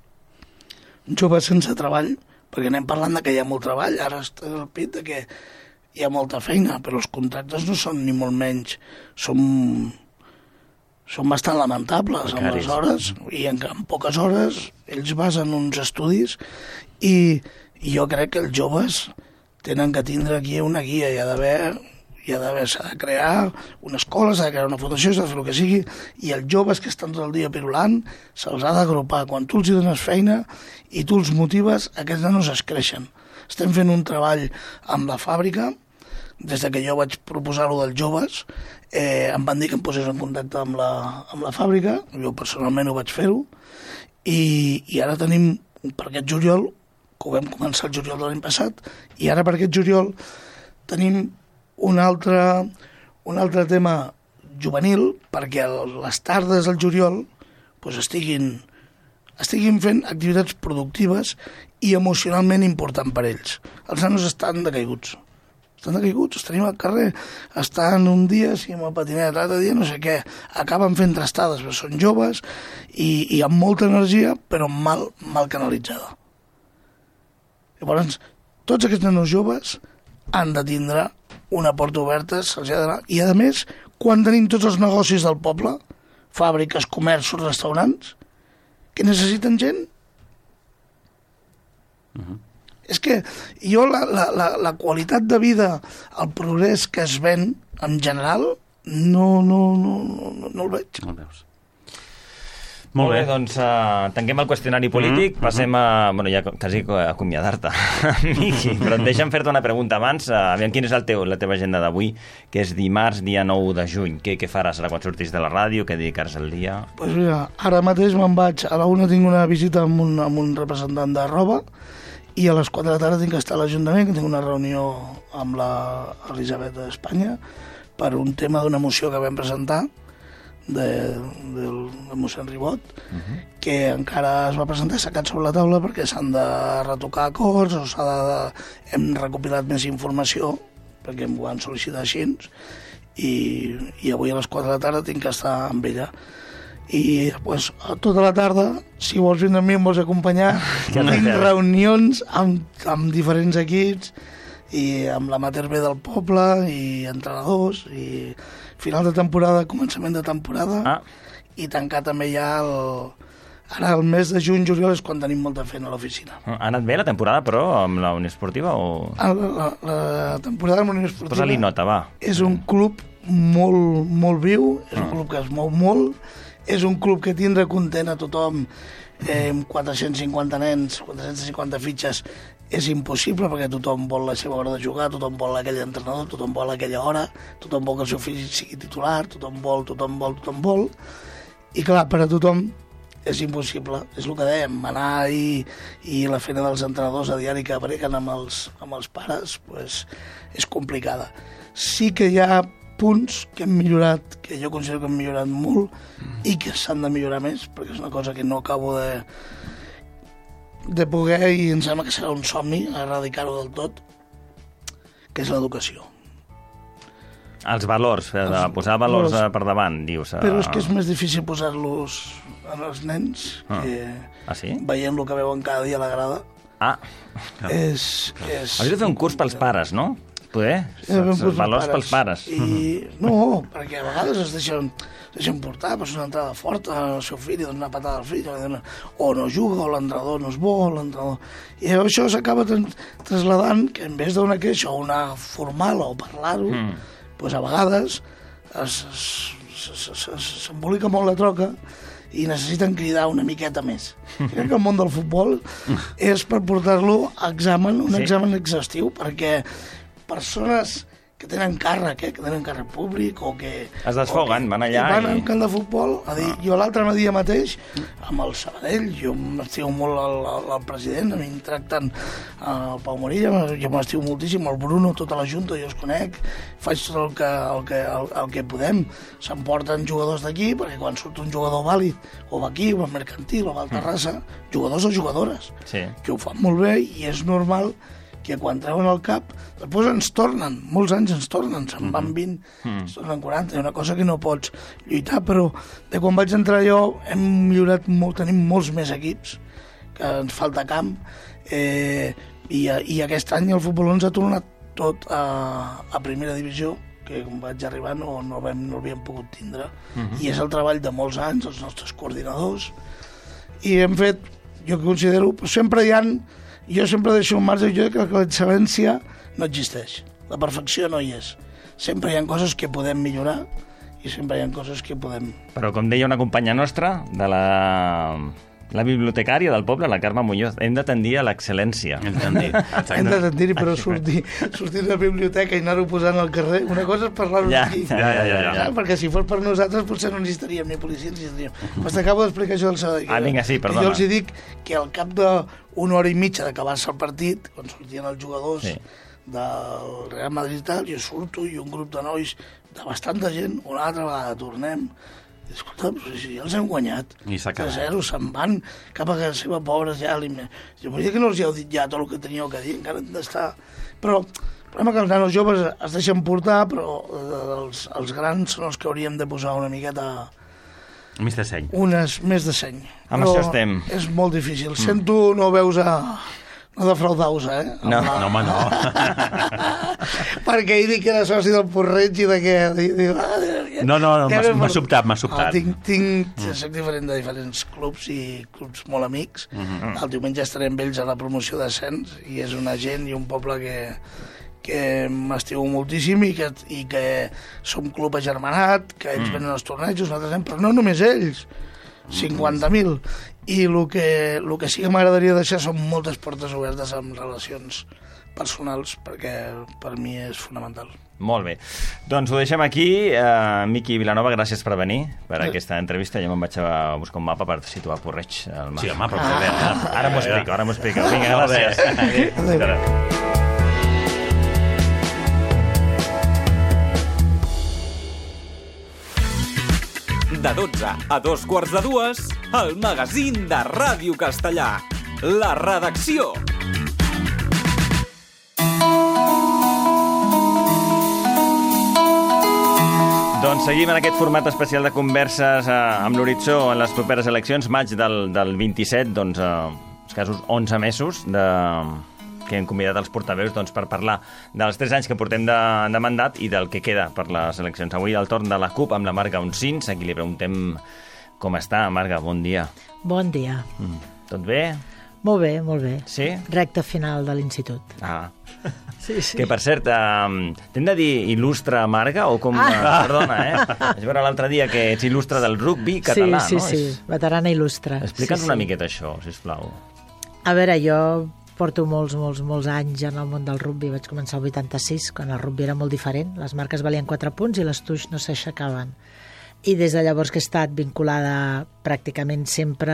joves sense treball, perquè anem parlant de que hi ha molt treball, ara està el pit de que hi ha molta feina, però els contractes no són ni molt menys, són, són bastant lamentables amb les hores, i en, en poques hores ells basen uns estudis, i, i jo crec que els joves tenen que tindre aquí una guia, hi ha d'haver, Hi ha d'haver, s'ha de crear una escola, s'ha de crear una fundació, s'ha de fer el que sigui, i els joves que estan tot el dia pirulant se'ls ha d'agrupar. Quan tu els hi dones feina i tu els motives, aquests nanos es creixen. Estem fent un treball amb la fàbrica. Des de que jo vaig proposar-ho dels joves, eh, em van dir que em posés en contacte amb la, amb la fàbrica, jo personalment ho vaig fer-ho, i, i ara tenim, per aquest juliol, que ho vam començar el juliol de l'any passat, i ara per aquest juliol tenim un altre, un altre tema juvenil, perquè les tardes del juliol doncs estiguin, estiguin fent activitats productives i emocionalment important per ells. Els nanos estan decaiguts. Estan decaiguts, els tenim al carrer, estan un dia sí, amb el patinet, l'altre dia no sé què, acaben fent trastades, però són joves i, i amb molta energia, però mal, mal canalitzada. Llavors, tots aquests nanos joves han de tindre una porta oberta, se'ls ha d'anar, i a més, quan tenim tots els negocis del poble, fàbriques, comerços, restaurants, que necessiten gent, uh-huh. És que jo la, la, la, la qualitat de vida, el progrés que es ven en general, no, no, no, no, no el veig. No el veus. Molt bé, doncs uh, tanquem el qüestionari polític, mm -hmm. passem a... Bueno, ja quasi a acomiadar-te, Miqui, però et deixa'm fer-te una pregunta abans. Uh, aviam, quin és el teu, la teva agenda d'avui, que és dimarts, dia nou de juny. Què, què faràs ara quan sortis de la ràdio? Què dedicaràs el dia? Doncs pues mira, ara mateix me'n vaig, a la una tinc una visita amb un, amb un representant de roba, i a les quatre de la tarda tinc que estar a l'Ajuntament, que tinc una reunió amb la Elisabet d'Espanya per un tema d'una moció que vam presentar de, de, de mossèn Ribot, uh-huh. que encara es va presentar, s'ha quedat sobre la taula perquè s'han de retocar acords o s'ha de, hem recopilat més informació perquè em ho van sol·licitar així i, i avui a les quatre de la tarda tinc que estar amb ella. I pues, tota la tarda, si vols vindre amb mi, em vols acompanyar, que tinc reunions amb, amb diferents equips i amb l'amateur B del poble i entrenadors i final de temporada, començament de temporada ah. i tancar també ja el... Ara el mes de juny, juliol és quan tenim molta feina a l'oficina. Ha anat bé la temporada, però, amb la Unió Esportiva? O... La, la, la temporada amb la Unió Esportiva Posa-li nota, va. És un club molt, molt viu, és un club que es mou molt, és un club que tindrà content a tothom, eh, amb quatre-cents cinquanta nens, quatre-cents cinquanta fitxes, és impossible perquè tothom vol la seva hora de jugar, tothom vol aquell entrenador, tothom vol aquella hora, tothom vol que el seu fill sigui titular, tothom vol, tothom vol, tothom vol, i clar, per a tothom és impossible, és el que dèiem, anar i, i la feina dels entrenadors a diari que breguen amb els, amb els pares, pues, és complicada. Sí que hi ha punts que hem millorat, que jo considero que hem millorat molt i que s'han de millorar més, perquè és una cosa que no acabo de, de poder, i em sembla que serà un somni erradicar-ho del tot, que és l'educació. Els valors, de els, posar valors valors, per davant, dius. Però és que és més difícil posar-los als nens, ah. que ah, sí? veient el que veuen cada dia a la grada. Ah, és, és... Hauries de fer un curs pels pares, no? Poder? Sí, els valors pels pares. I, no, perquè a vegades es deixen, es deixen portar, pues una entrada forta al seu fill i dona una patada al fill, o no juga, o l'entrenador no és bo, l'entrenador... I això s'acaba trasladant que en vez d'una queixa o una formal o parlar-ho, mm. pues a vegades s'embolica molt la troca i necessiten cridar una miqueta més. Crec que el món del futbol és per portar-lo a examen, un sí. examen exhaustiu, perquè persones que tenen càrrec, eh, que tenen càrrec públic o que... Es desfoguen, van allà i... Van al camp de futbol, a dir, jo l'altre dia mateix, amb el Sabadell, jo m'estimo molt al, al, al president, a mi em tracten el Pau Morilla, jo m'estimo moltíssim, el Bruno, tota la junta, jo els conec, faig tot el que, el que, el, el que podem. S'emporten jugadors d'aquí, perquè quan surt un jugador vàlid, o va aquí, o va Mercantil, o va Terrassa, mm. jugadors o jugadores, sí. que ho fan molt bé i és normal que quan treuen el cap, després ens tornen, molts anys ens tornen, se'n van vint, mm. ens tornen quaranta, és una cosa que no pots lluitar, però de quan vaig entrar jo hem millorat molt, tenim molts més equips, que ens falta camp, eh, i, i aquest any el futbol ens ha tornat tot a, a primera divisió, que quan vaig arribar no, no, vam, no l'havíem pogut tindre, mm-hmm. i és el treball de molts anys, els nostres coordinadors, i hem fet, jo que considero, sempre hi ha... Jo sempre deixo un marge, jo crec que l'excel·lència no existeix. La perfecció no hi és. sempre hi ha coses que podem millorar i sempre hi ha coses que podem... Però com deia una companya nostra de la... La bibliotecària del poble, la Carme Muñoz, hem de tendir a l'excel·lència. Hem de tendir, exacte. Hem de tendir-hi, però sortir, sortir de la biblioteca i anar-ho posant al carrer, una cosa és parlar-ho Ja, aquí. ja, ja, ja, ja. Perquè si fos per nosaltres potser no necessitaríem ni policia, ni necessitaríem. Però t'acabo d'explicar això del Sabadell. Ah, vinga, sí, perdona. Jo els hi dic que al cap d'una hora i mitja d'acabar-se el partit, quan sortien els jugadors Sí. del Real Madrid i tal, jo surto i un grup de nois, de bastanta gent, una altra vegada tornem. I, escolta, però si ja els hem guanyat. I s'ha acabat. De zero, se'n van cap a casa seva, pobres, ja. Jo volia que no els hi heu dit ja tot el que teníeu que dir, encara hem d'estar... Però el problema que els nanos joves es deixen portar, però els, els grans són els que hauríem de posar una miqueta... Més de seny. Unes més de seny. Amb Però això estem. És molt difícil. Mm. Sento no veus a... No defraudar-vos, eh? No. La... No, home, no. Perquè ell dic que era soci del Porreig i de què... Diu, ah, No, no, no, que m'ha era m'ha per- sobtat, m'ha sobtat. Ah, tinc, tinc, mm. soc diferent de diferents clubs i clubs molt amics. Mhm. Mm-hmm. El diumenge estaré amb ells a la promoció d'ascens i és una gent i un poble que, que m'estimo moltíssim i que, i que som club agermanat, que ells mm. venen als tornejos, nosaltres anem, però no només ells, cinquanta mil. I el que, el que sí que m'agradaria deixar són moltes portes obertes amb relacions personals, perquè per mi és fonamental. Molt bé. Doncs ho deixem aquí. Uh, Miqui Vilanova, gràcies per venir, per sí. aquesta entrevista. Jo me'n vaig a buscar un mapa per situar Porreig al mar. Sí, home, però ah. bé, Ah, ara m'ho explico, ara m'ho explico. Vinga, gràcies. Adéu. Adéu. De dotze a dos quarts de dues, el magazín de Ràdio Castellà. La redacció. Doncs seguim en aquest format especial de converses eh, amb l'horitzó en les properes eleccions, maig del, del vint-i-set, doncs, eh, escassos onze mesos de, que hem convidat els portaveus doncs, per parlar dels tres anys que portem de, de mandat i del que queda per les eleccions. Avui el torn de la CUP amb la Marga Uncins, a qui li preguntem com està. Marga, bon dia. Bon dia. Mm. Tot bé? Molt bé, molt bé. Sí? Recta final de l'institut. Ah. Sí, sí. Que, per cert, eh, t'hem de dir il·lustre Marga o com... Ah. Perdona, eh? Vaig veure l'altre dia que ets il·lustre del rugby català, sí, sí, no? Sí, sí, veterana il·lustre. Explica'ns sí, una sí. miqueta això, sisplau. A veure, jo porto molts, molts, molts anys en el món del rugby. Vaig començar el vuitanta-sis, quan el rugby era molt diferent. Les marques valien quatre punts i les tuix no s'aixecaven. I des de llavors que he estat vinculada pràcticament sempre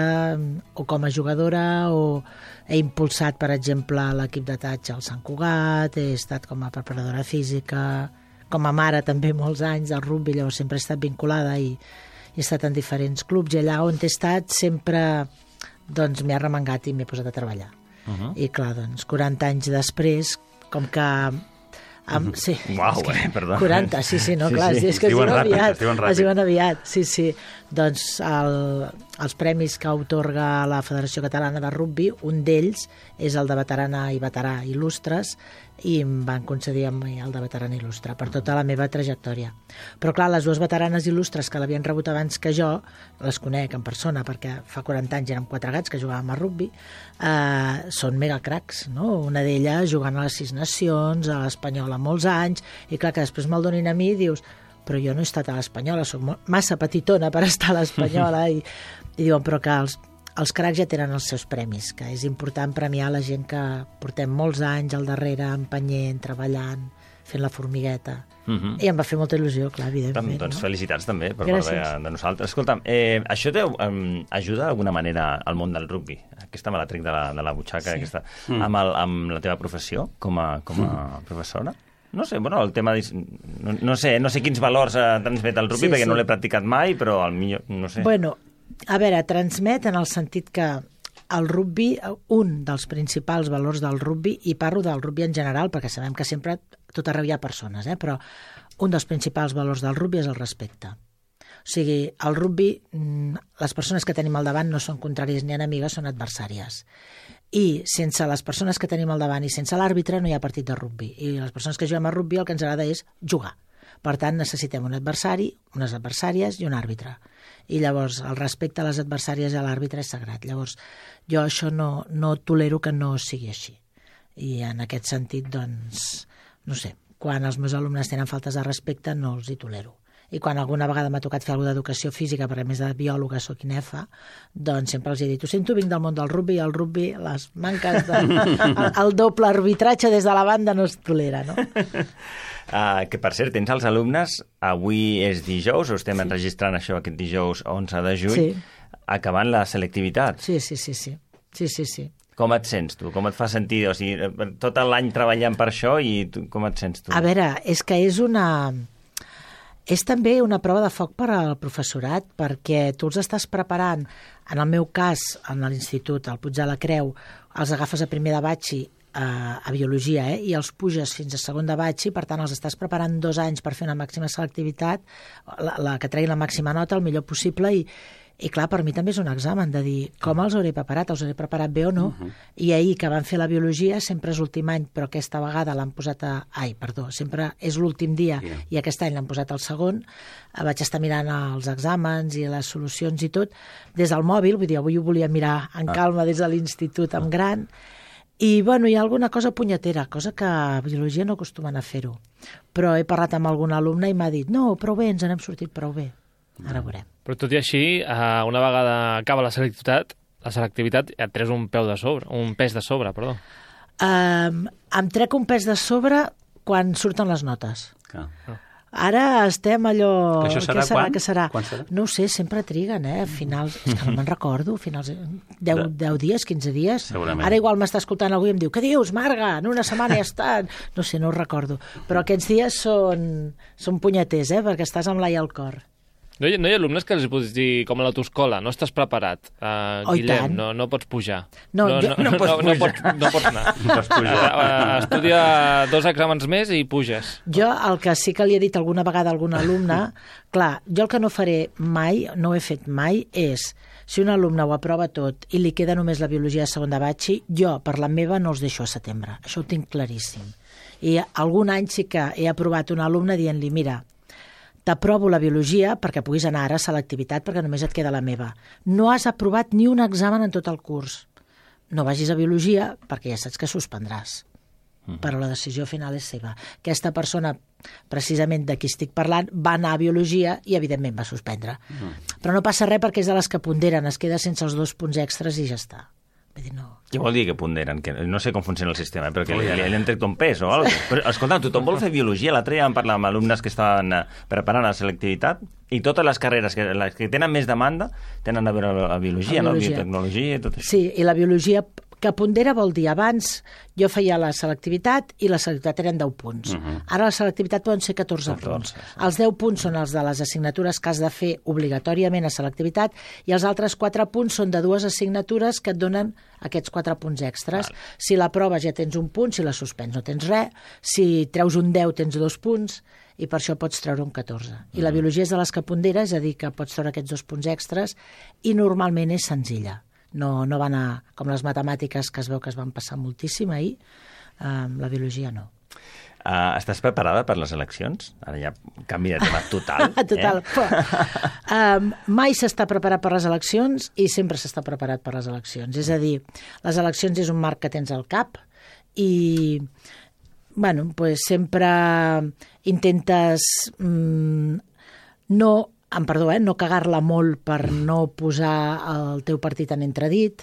o com a jugadora o he impulsat, per exemple, l'equip de tatx al Sant Cugat, he estat com a preparadora física, com a mare també molts anys del rugby, llavors sempre he estat vinculada i he estat en diferents clubs i allà on he estat sempre doncs m'he arremangat i m'he posat a treballar. Uh-huh. I clar, doncs, quaranta anys després, com que... Amb, sí, Uau, eh, perdó. quaranta, sí, sí, no, sí, clar, sí. és que es diuen ràpid, aviat, es diuen ràpid. es diuen aviat, sí, sí. Doncs el, els premis que atorga la Federació Catalana de Rugby, un d'ells és el de veterana i veterà il·lustres, i em van concedir a mi el de veterana il·lustre per tota la meva trajectòria. Però clar, les dues veteranes il·lustres que l'havien rebut abans que jo, les conec en persona perquè fa quaranta anys érem quatre gats que jugàvem a rugby, eh, són mega cracs, no? Una d'elles jugant a les Sis Nacions, a l'Espanyola molts anys, i clar que després me'l donin a mi i dius però jo no he estat a l'Espanyola, soc massa petitona per estar a l'Espanyola, i, i diuen però que els, els cracs ja tenen els seus premis, que és important premiar la gent que portem molts anys al darrere, empenyent, treballant, fent la formigueta. Uh-huh. I em va fer molta il·lusió, clar, evidentment. Doncs no? felicitats també per part de, de nosaltres. Escolta'm, eh, això te, um, ajuda d'alguna manera al món del rugby? Aquesta me la trec de la, de la butxaca, sí. aquesta, mm. amb, el, amb la teva professió com a, com a mm. professora? No sé, bueno, el tema... No, no, sé, no sé quins valors eh, transmet el rugby, sí, perquè sí. no l'he practicat mai, però al millor, no sé. Bueno, a veure, transmet en el sentit que el rugby, un dels principals valors del rugby, i parlo del rugby en general, perquè sabem que sempre tot arreu hi ha persones, eh? Però un dels principals valors del rugby és el respecte. O sigui, el rugby, les persones que tenim al davant no són contràries ni enemigues, són adversàries. I sense les persones que tenim al davant i sense l'àrbitre no hi ha partit de rugby. I les persones que juguem a rugby el que ens agrada és jugar. Per tant, necessitem un adversari, unes adversàries i un àrbitre. I llavors el respecte a les adversàries i a l'àrbitre és sagrat. Llavors jo això no, no tolero que no sigui així. I en aquest sentit, doncs, no sé, quan els meus alumnes tenen faltes de respecte no els hi tolero. I quan alguna vegada m'ha tocat fer alguna d'educació física, perquè a més de biòloga soc inefa, doncs sempre els he dit, ho sento, vinc del món del rugby, i el rugby, les manques de... el, el doble arbitratge des de la banda no es tolera, no? Uh, que, per cert, tens els alumnes, avui és dijous, o estem sí. enregistrant això aquest dijous onze de juny, sí. acabant la selectivitat. Sí, sí, sí, sí. sí, sí, sí. Com et sents, tu? Com et fa sentir? O sigui, tot l'any treballant per això i tu, com et sents, tu? A veure, és que és una... És també una prova de foc per al professorat, perquè tu els estàs preparant, en el meu cas, en l'institut, al Puig de la Creu, els agafes a primer de batxi a, a biologia, eh? I els puges fins a segon de batxi, per tant, els estàs preparant dos anys per fer una màxima selectivitat, la, la que treguin la màxima nota, el millor possible, i, i clar, per mi també és un examen de dir com els hauré preparat, els hauré preparat bé o no. Uh -huh. I ahir que van fer la biologia, sempre és l'últim any, però aquesta vegada l'han posat a... Ai, perdó, sempre és l'últim dia yeah. i aquest any l'han posat al segon. Vaig estar mirant els exàmens i les solucions i tot des del mòbil, vull dir, avui ho volia mirar en calma des de l'institut amb gran. I, bueno, hi ha alguna cosa punyetera, cosa que a biologia no acostumen a fer-ho. Però he parlat amb algun alumne i m'ha dit no, prou bé, ens n'hem sortit prou bé. Ara veurem. Però tot i així, una vegada acaba la selectivitat, la selectivitat et treus un peu de sobre, un pes de sobre, perdó. Um, em trec un pes de sobre quan surten les notes. Ah. Ara estem allò... Que això serà què serà, quan? Què serà? Quan serà? No ho sé, sempre triguen, eh? A finals... És que no me'n recordo, finals... deu, deu dies, quinze dies. Segurament. Ara igual m'està escoltant algú i em diu què dius, Marga? En una setmana ja estan... No sé, no ho recordo. Però aquests dies són, són punyeters, eh? Perquè estàs amb l'ai al cor. No hi, no hi ha alumnes que els pots dir, com a l'autoscola, no estàs preparat, uh, oh, Guillem, no, no pots pujar. No, no, jo, no, no, pots, no, no, pots, no pots anar. No pots pujar. Uh, uh, estudia dos exàmens més i puges. Jo el que sí que li he dit alguna vegada a algun alumne, clar, jo el que no faré mai, no ho he fet mai, és si un alumne ho aprova tot i li queda només la biologia de segon de batxi, jo, per la meva, no els deixo a setembre. Això ho tinc claríssim. I algun any sí que he aprovat un alumne dient-li, mira, t'aprovo la biologia perquè puguis anar ara a selectivitat perquè només et queda la meva. No has aprovat ni un examen en tot el curs. No vagis a biologia perquè ja saps que suspendràs. Mm. Però la decisió final és seva. Aquesta persona, precisament de qui estic parlant, va anar a biologia i evidentment va suspendre. Mm. Però no passa res perquè és de les que ponderen, es queda sense els dos punts extras i ja està. Vull dir, no. Què vol dir que ponderen? Que no sé com funciona el sistema, però que li, li han tret un pes o alguna cosa. Però, escolta, tothom vol fer biologia. L'altre dia vam parlar amb alumnes que estaven preparant la selectivitat i totes les carreres que, les que tenen més demanda tenen a veure la biologia, no? Biotecnologia i tot això. Sí, i la biologia que pondera vol dir abans jo feia la selectivitat i la selectivitat eren deu punts. Uh -huh. Ara la selectivitat poden ser catorze punts. Els deu punts són els de les assignatures que has de fer obligatòriament a selectivitat i els altres quatre punts són de dues assignatures que et donen aquests quatre punts extras. Val. Si la proves ja tens un punt, si la suspens no tens res, si treus un deu tens dos punts i per això pots treure un catorze. I la biologia és de les que pondera, és a dir, que pots treure aquests dos punts extras i normalment és senzilla. No, no van a, com les matemàtiques que es veu que es van passar moltíssim ahir, um, la biologia no. Uh, estàs preparada per les eleccions? Ara ja canvi de tema total. Total. Eh? Però, um, mai s'està preparat per les eleccions i sempre s'està preparat per les eleccions. És a dir, les eleccions és un marc que tens al cap i bueno, pues sempre intentes mm, no... Em perdó, eh? no cagar-la molt per no posar el teu partit en entredit,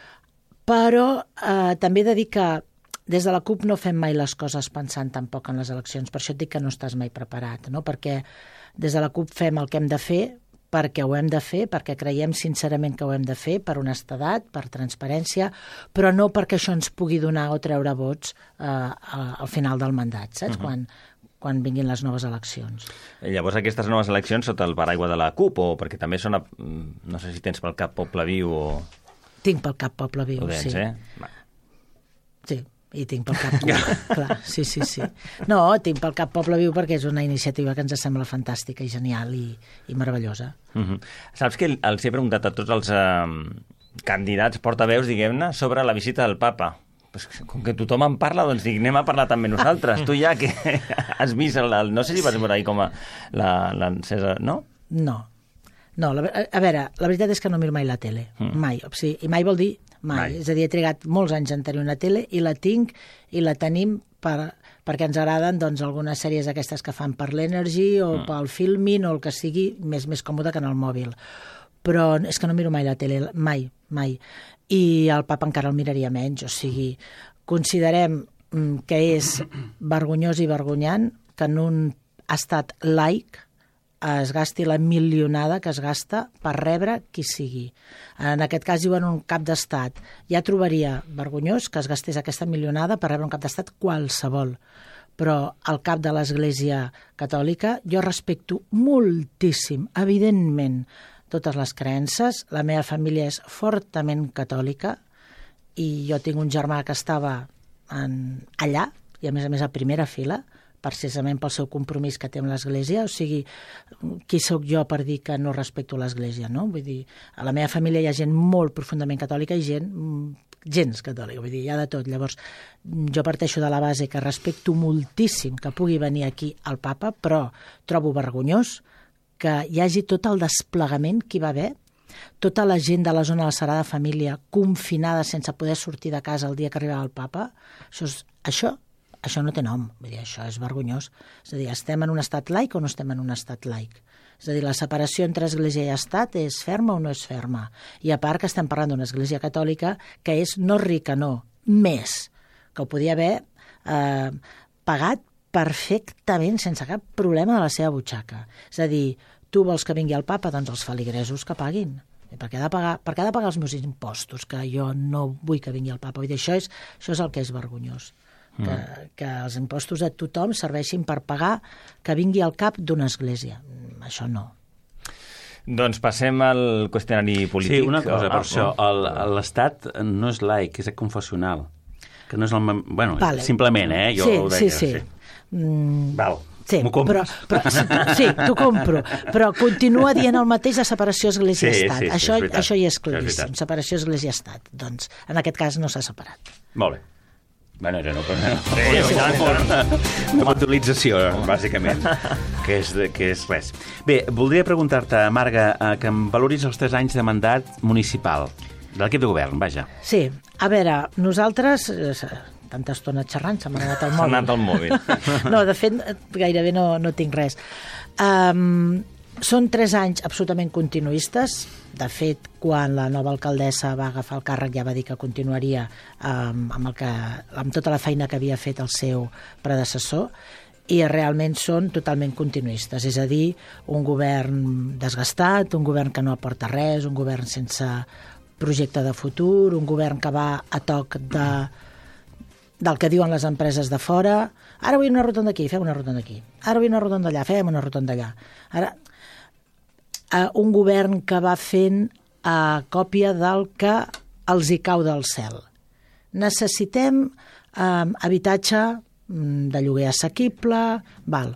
però eh, també he de dir que des de la CUP no fem mai les coses pensant tampoc en les eleccions. Per això et dic que no estàs mai preparat, no? Perquè des de la CUP fem el que hem de fer, perquè ho hem de fer, perquè creiem sincerament que ho hem de fer, per honestedat, per transparència, però no perquè això ens pugui donar o treure vots eh, al final del mandat, saps? Uh-huh. Quan... quan vinguin les noves eleccions. Llavors, aquestes noves eleccions sota el paraigua de la CUP, o perquè també són, a, no sé si tens pel cap Poble Viu o... Tinc pel cap Poble Viu, tens, sí. Eh? Sí, i tinc pel cap CUP, clar, sí, sí, sí. No, tinc pel cap Poble Viu perquè és una iniciativa que ens sembla fantàstica i genial i, i meravellosa. Uh-huh. Saps que els he preguntat a tots els eh, candidats portaveus, diguem-ne, sobre la visita del papa. Pues, com que tothom en parla, doncs dic, anem a parlar també nosaltres. Tu ja que has vist, el, el, no sé si vas veure ahir com a l'encesa, no? No, no la, a veure, la veritat és que no miro mai la tele, mm. mai, o sigui, i mai vol dir mai. mai, és a dir, he trigat molts anys en tenir una tele i la tinc i la tenim per, perquè ens agraden doncs, algunes sèries aquestes que fan per l'Energy o mm. pel Filmin o el que sigui, més més còmode que en el mòbil. Però és que no miro mai la tele, mai, mai. I el papa encara el miraria menys, o sigui, considerem que és vergonyós i vergonyant que en un estat laic es gasti la milionada que es gasta per rebre qui sigui. En aquest cas diuen un cap d'estat. Ja trobaria vergonyós que es gastés aquesta milionada per rebre un cap d'estat qualsevol. Però el cap de l'Església Catòlica jo respecto moltíssim, evidentment, totes les creences. La meva família és fortament catòlica i jo tinc un germà que estava en, allà, i a més a més a primera fila, precisament pel seu compromís que té amb l'Església. O sigui, qui sóc jo per dir que no respecto l'Església, no? Vull dir, a la meva família hi ha gent molt profundament catòlica i gent gens catòlica, vull dir, hi ha de tot. Llavors, jo parteixo de la base que respecto moltíssim que pugui venir aquí el papa, però trobo vergonyós que hi hagi tot el desplegament que hi va haver, tota la gent de la zona de la Sagrada Família confinada sense poder sortir de casa el dia que arribava el papa. Això, és, això Això no té nom, vull dir, això és vergonyós. És a dir, estem en un estat laic o no estem en un estat laic? És a dir, la separació entre Església i Estat és ferma o no és ferma? I a part que estem parlant d'una Església catòlica que és no rica, no, més, que ho podia haver eh, pagat perfectament, sense cap problema de la seva butxaca. És a dir, tu vols que vingui el papa, doncs els feligresos que paguin. Per què ha de pagar, per què ha de pagar els meus impostos, que jo no vull que vingui el papa? Vull dir, això és, això és el que és vergonyós. Que, que els impostos de tothom serveixin per pagar que vingui al cap d'una església. Això no. Doncs passem al qüestionari polític. Sí, una cosa, per oh, això. L'Estat no és laic, és confessional. Que no és el... Bueno, vale. Simplement, eh? Jo sí, ho deia, sí, sí. sí. Mm, Val. Sí, però, però, sí, sí, t'ho compro, però continua dient el mateix de separació Església-Estat. Sí, sí, sí, això, és això hi és claríssim, claríssim, separació Església-Estat. Doncs, en aquest cas no s'ha separat. Molt bé. Bueno, era no, però no. Una utilització, bàsicament, que és, que és res. Bé, voldria preguntar-te, Marga, que em valoris els tres anys de mandat municipal, de l'equip de govern, vaja. Sí, a veure, nosaltres... tanta estona xerrant, se m'ha anat el mòbil. S'ha anat el mòbil. No, de fet, gairebé no, no tinc res. Um, són tres anys absolutament continuistes. De fet, quan la nova alcaldessa va agafar el càrrec ja va dir que continuaria um, amb, el que, amb tota la feina que havia fet el seu predecessor, i realment són totalment continuistes. És a dir, un govern desgastat, un govern que no aporta res, un govern sense projecte de futur, un govern que va a toc de... del que diuen les empreses de fora. Ara vull una rotonda aquí, fem una rotonda aquí. Ara vull una rotonda allà, fem una rotonda allà. Ara, uh, un govern que va fent uh, còpia del que els hi cau del cel. Necessitem uh, habitatge de lloguer assequible, val.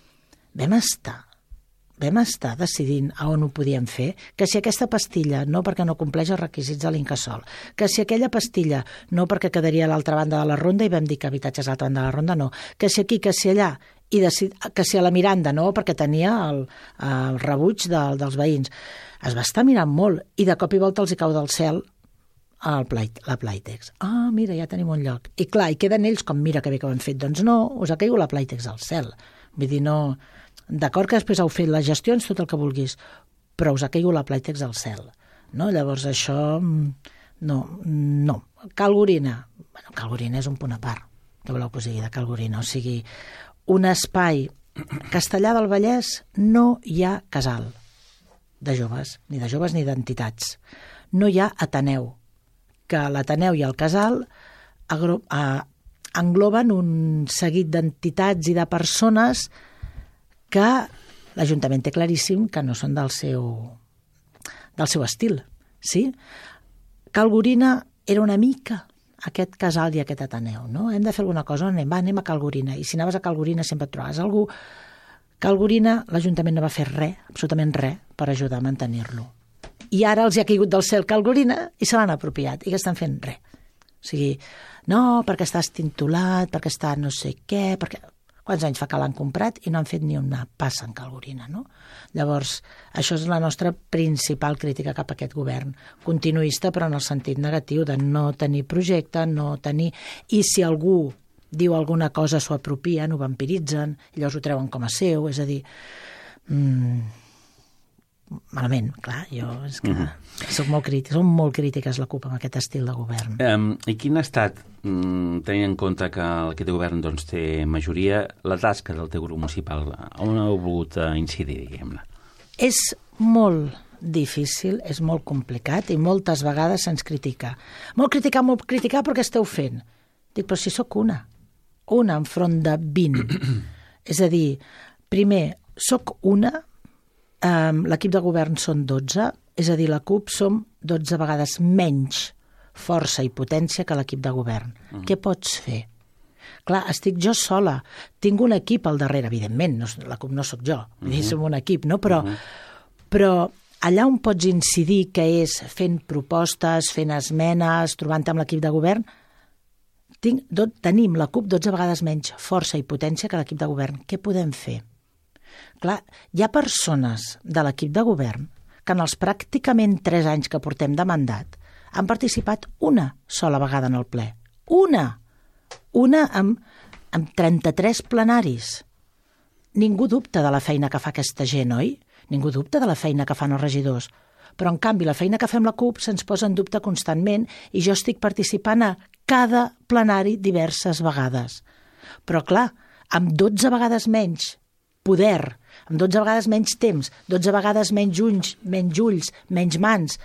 Vam estar vam estar decidint a on ho podíem fer, que si aquesta pastilla no perquè no compleix els requisits de l'Incasòl, que si aquella pastilla no perquè quedaria a l'altra banda de la ronda i vam dir que habitatges a l'altra banda de la ronda no, que si aquí, que si allà, i decid... que si a la Miranda no, perquè tenia el, el rebuig de, dels veïns. Es va estar mirant molt i de cop i volta els hi cau del cel el plait, la Playtex. Ah, mira, ja tenim un lloc. I clar, i queden ells com, mira que bé que ho hem fet. Doncs no, us ha caigut la Playtex al cel. Vull dir, no... D'acord que després heu fet les gestions, tot el que vulguis, però us ha caigut la Playtex al cel. No? Llavors això... No, no. Calgorina. Bueno, Calgorina és un punt a part. Què voleu que us digui de Calgorina? O sigui, un espai... Castellar del Vallès no hi ha casal de joves, ni de joves ni d'entitats. No hi ha Ateneu, que l'Ateneu i el casal agro... engloben un seguit d'entitats i de persones que l'Ajuntament té claríssim que no són del seu, del seu estil. Sí? Calgorina era una mica aquest casal i aquest Ateneu. No? Hem de fer alguna cosa, anem, va, anem a Calgorina. I si anaves a Calgorina sempre et trobaves algú. Calgorina, l'Ajuntament no va fer res, absolutament res, per ajudar a mantenir-lo. I ara els hi ha caigut del cel Calgorina i se l'han apropiat. I què estan fent? Res. O sigui, no, perquè està estintolat, perquè està no sé què, perquè... Quants anys fa que l'han comprat i no han fet ni una passa en Calgorina, no? Llavors, això és la nostra principal crítica cap a aquest govern, continuista però en el sentit negatiu de no tenir projecte, no tenir... I si algú diu alguna cosa, s'ho apropien, ho vampiritzen, llavors ho treuen com a seu, és a dir... Mm, malament, clar, jo és que mm-hmm. soc molt crític, som molt crítiques la CUP amb aquest estil de govern. Um, I quin ha estat, mm, tenint en compte que aquest govern doncs, té majoria, la tasca del teu grup municipal? On heu volgut uh, incidir, diguem-ne? És molt difícil, és molt complicat i moltes vegades se'ns critica. Molt criticar, molt criticar, però què esteu fent? Dic, però si sóc una, una enfront de vint. És a dir, primer, sóc una, Um, l'equip de govern són dotze, és a dir, la CUP som dotze vegades menys força i potència que l'equip de govern. Mm. Què pots fer? Clar, estic jo sola, tinc un equip al darrere, evidentment, no, la CUP no sóc jo, mm-hmm. som un equip, no? Però, mm-hmm. però allà on pots incidir, que és fent propostes, fent esmenes, trobant-te amb l'equip de govern, tinc, do, tenim la CUP dotze vegades menys força i potència que l'equip de govern. Què podem fer? Clar, hi ha persones de l'equip de govern que en els pràcticament tres anys que portem de mandat han participat una sola vegada en el ple. Una! Una amb, amb trenta-tres plenaris. Ningú dubta de la feina que fa aquesta gent, oi? Ningú dubta de la feina que fan els regidors. Però, en canvi, la feina que fem la CUP se'ns posa en dubte constantment i jo estic participant a cada plenari diverses vegades. Però, clar, amb dotze vegades menys poder, amb dotze vegades menys temps, dotze vegades menys ulls, menys ulls, menys mans,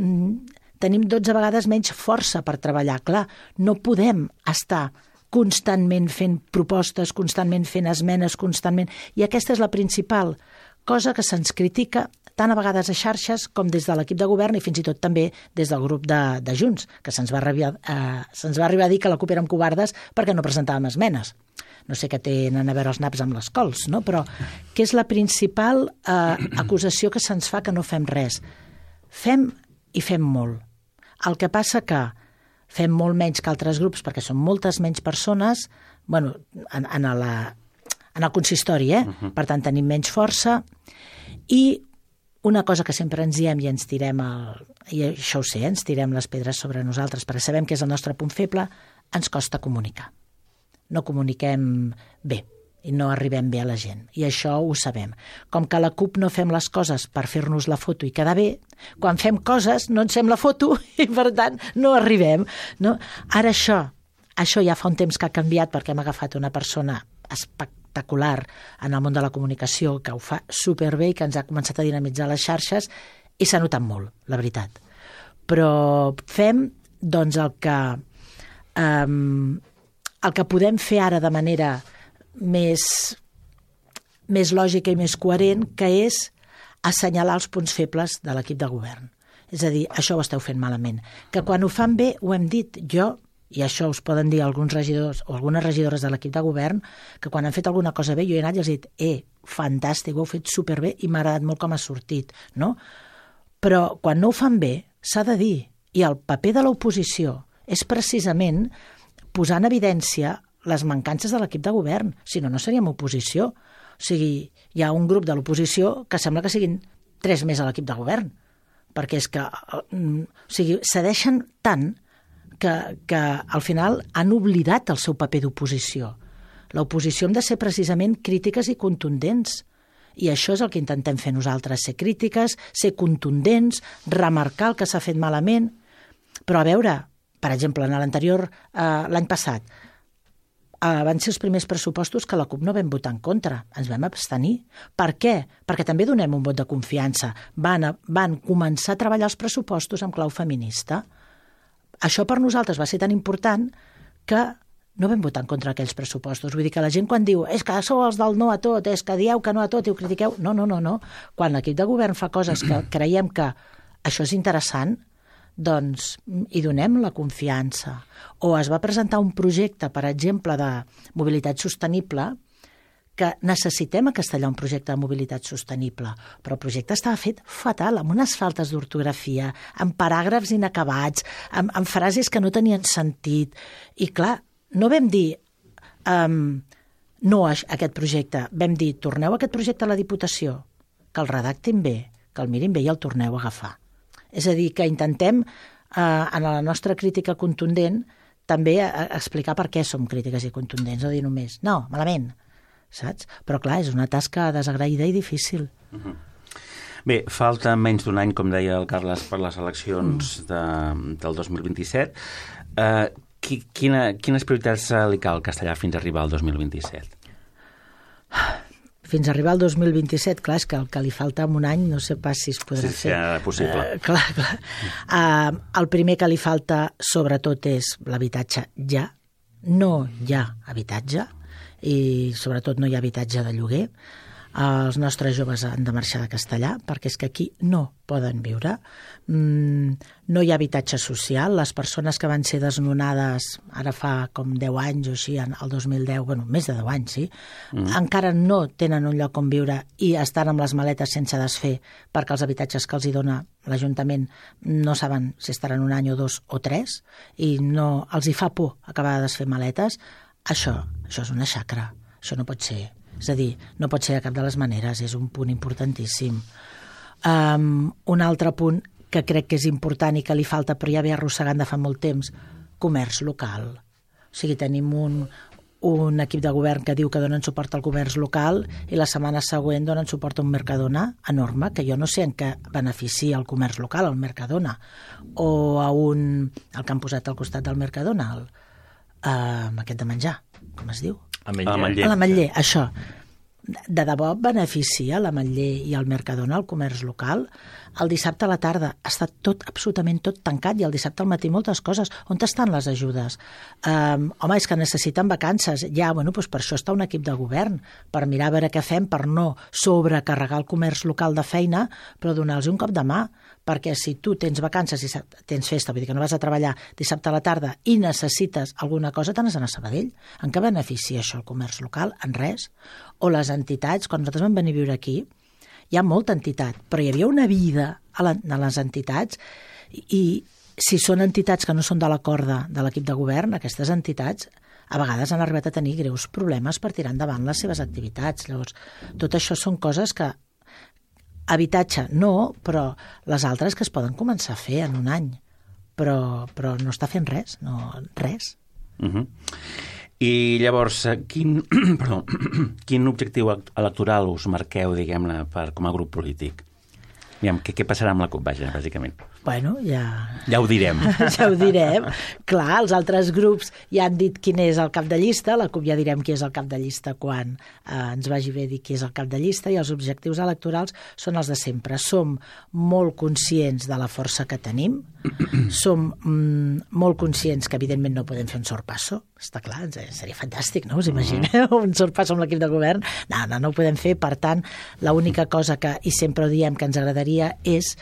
tenim dotze vegades menys força per treballar. Clar, no podem estar constantment fent propostes, constantment fent esmenes, constantment... I aquesta és la principal cosa que se'ns critica tant a vegades a xarxes com des de l'equip de govern i fins i tot també des del grup de, de Junts, que se'ns va, arribar, eh, se'ns va arribar a dir que la CUP érem covardes perquè no presentàvem esmenes. No sé què tenen a veure els naps amb les cols, no? Però que és la principal eh, acusació que se'ns fa que no fem res. Fem i fem molt. El que passa que fem molt menys que altres grups perquè són moltes menys persones, bueno, en, en, la, en el consistori, eh? Uh-huh. Per tant, tenim menys força i una cosa que sempre ens diem i ens tirem, el, i això ho sé, ens tirem les pedres sobre nosaltres perquè sabem que és el nostre punt feble, ens costa comunicar. No comuniquem bé i no arribem bé a la gent. I això ho sabem. Com que a la CUP no fem les coses per fer-nos la foto i quedar bé, quan fem coses no ens fem la foto i, per tant, no arribem. No? Ara això, això ja fa un temps que ha canviat perquè hem agafat una persona espectacular en el món de la comunicació que ho fa superbé i que ens ha començat a dinamitzar les xarxes i s'ha notat molt, la veritat. Però fem, doncs, el que... Um, el que podem fer ara de manera més, més lògica i més coherent, que és assenyalar els punts febles de l'equip de govern. És a dir, això ho esteu fent malament. Que quan ho fan bé, ho hem dit jo, i això us poden dir alguns regidors o algunes regidores de l'equip de govern, que quan han fet alguna cosa bé, jo he anat i els he dit, eh, fantàstic, ho heu fet superbé i m'ha agradat molt com ha sortit, no? Però quan no ho fan bé, s'ha de dir, i el paper de l'oposició és precisament posar en evidència les mancances de l'equip de govern, si no, no seríem oposició. O sigui, hi ha un grup de l'oposició que sembla que siguin tres més a l'equip de govern, perquè és que o sigui, cedeixen tant que, que al final han oblidat el seu paper d'oposició. L'oposició hem de ser precisament crítiques i contundents, i això és el que intentem fer nosaltres, ser crítiques, ser contundents, remarcar el que s'ha fet malament, però a veure... Per exemple, en l'anterior, eh, l'any passat, eh, van ser els primers pressupostos que la CUP no vam votar en contra, ens vam abstenir. Per què? Perquè també donem un vot de confiança. Van, a, van començar a treballar els pressupostos amb clau feminista. Això per nosaltres va ser tan important que no vam votar en contra d'aquells pressupostos. Vull dir que la gent quan diu és que sou els del no a tot, és que dieu que no a tot i ho critiqueu... No, no, no, no. Quan l'equip de govern fa coses que creiem que això és interessant, doncs hi donem la confiança. O es va presentar un projecte, per exemple, de mobilitat sostenible, que necessitem a Castellà un projecte de mobilitat sostenible, però el projecte estava fet fatal, amb unes faltes d'ortografia, amb paràgrafs inacabats, amb, amb frases que no tenien sentit. I clar, no vam dir um, no a aquest projecte, vam dir torneu a aquest projecte a la Diputació, que el redactin bé, que el mirin bé i el torneu a agafar. És a dir, que intentem, eh, en la nostra crítica contundent, també explicar per què som crítiques i contundents, no dir només, no, malament, saps? Però clar, és una tasca desagraïda i difícil. Uh-huh. Bé, falta menys d'un any, com deia el Carles, per les eleccions de, del dos mil vint-i-set. Uh, qui, quina, quines prioritats li cal al Castellà fins a arribar al dos mil vint-i-set? Fins a arribar al dos mil vint-i-set, clar, és que el que li falta en un any no sé pas si es podrà sí, fer. Sí, era possible. Uh, clar, clar. Uh, el primer que li falta, sobretot, és l'habitatge ja. No hi ha habitatge, i sobretot no hi ha habitatge de lloguer. Els nostres joves han de marxar de Castellà perquè és que aquí no poden viure. Mm, no hi ha habitatge social. Les persones que van ser desnonades ara fa com deu anys o així, el dos mil deu, bueno, més de deu anys, sí, mm. encara no tenen un lloc on viure i estan amb les maletes sense desfer perquè els habitatges que els hi dona l'Ajuntament no saben si estaran un any o dos o tres i no els hi fa por acabar de desfer maletes. Això, això és una xacra. Això no pot ser. És a dir, no pot ser de cap de les maneres, és un punt importantíssim. Um, un altre punt que crec que és important i que li falta, però ja ve arrossegant de fa molt temps, comerç local. O sigui, tenim un, un equip de govern que diu que donen suport al comerç local i la setmana següent donen suport a un Mercadona enorme, que jo no sé en què beneficia el comerç local, el Mercadona, o a un, el que han posat al costat del Mercadona, el, uh, aquest de menjar, com es diu? L'Ametller. L'Ametller, això. De debò beneficia l'Ametller i el Mercadona, el comerç local. El dissabte a la tarda ha estat tot, absolutament tot tancat, i el dissabte al matí moltes coses. On estan les ajudes? Um, home, és que necessiten vacances. Ja, bueno, doncs per això està un equip de govern, per mirar a veure què fem, per no sobrecarregar el comerç local de feina, però donar-los un cop de mà, perquè si tu tens vacances i tens festa, vull dir que no vas a treballar dissabte a la tarda i necessites alguna cosa, t'anes a anar a Sabadell. En què beneficia això el comerç local? En res. O les entitats, quan nosaltres vam venir a viure aquí, hi ha molta entitat, però hi havia una vida a, la, a les entitats, i, i si són entitats que no són de la corda de l'equip de govern, aquestes entitats a vegades han arribat a tenir greus problemes per tirar endavant les seves activitats. Llavors, tot això són coses que habitatge no, però les altres que es poden començar a fer en un any, però, però no està fent res, no, res. Uh-huh. I llavors, quin, perdó, quin objectiu electoral us marqueu, diguem-ne, per, com a grup polític? Diguem, què, què passarà amb la CUP, vaja, bàsicament? Bueno, ja... Ja ho direm. Ja ho direm. Clar, els altres grups ja han dit quin és el cap de llista, la CUP ja direm qui és el cap de llista quan eh, ens vagi bé dir qui és el cap de llista, i els objectius electorals són els de sempre. Som molt conscients de la força que tenim, som mm, molt conscients que evidentment no podem fer un sorpasso, està clar, seria fantàstic, no? Us imagineu un sorpasso amb l'equip de govern? No, no, no ho podem fer, per tant, l'única cosa que, i sempre ho diem, que ens agradaria és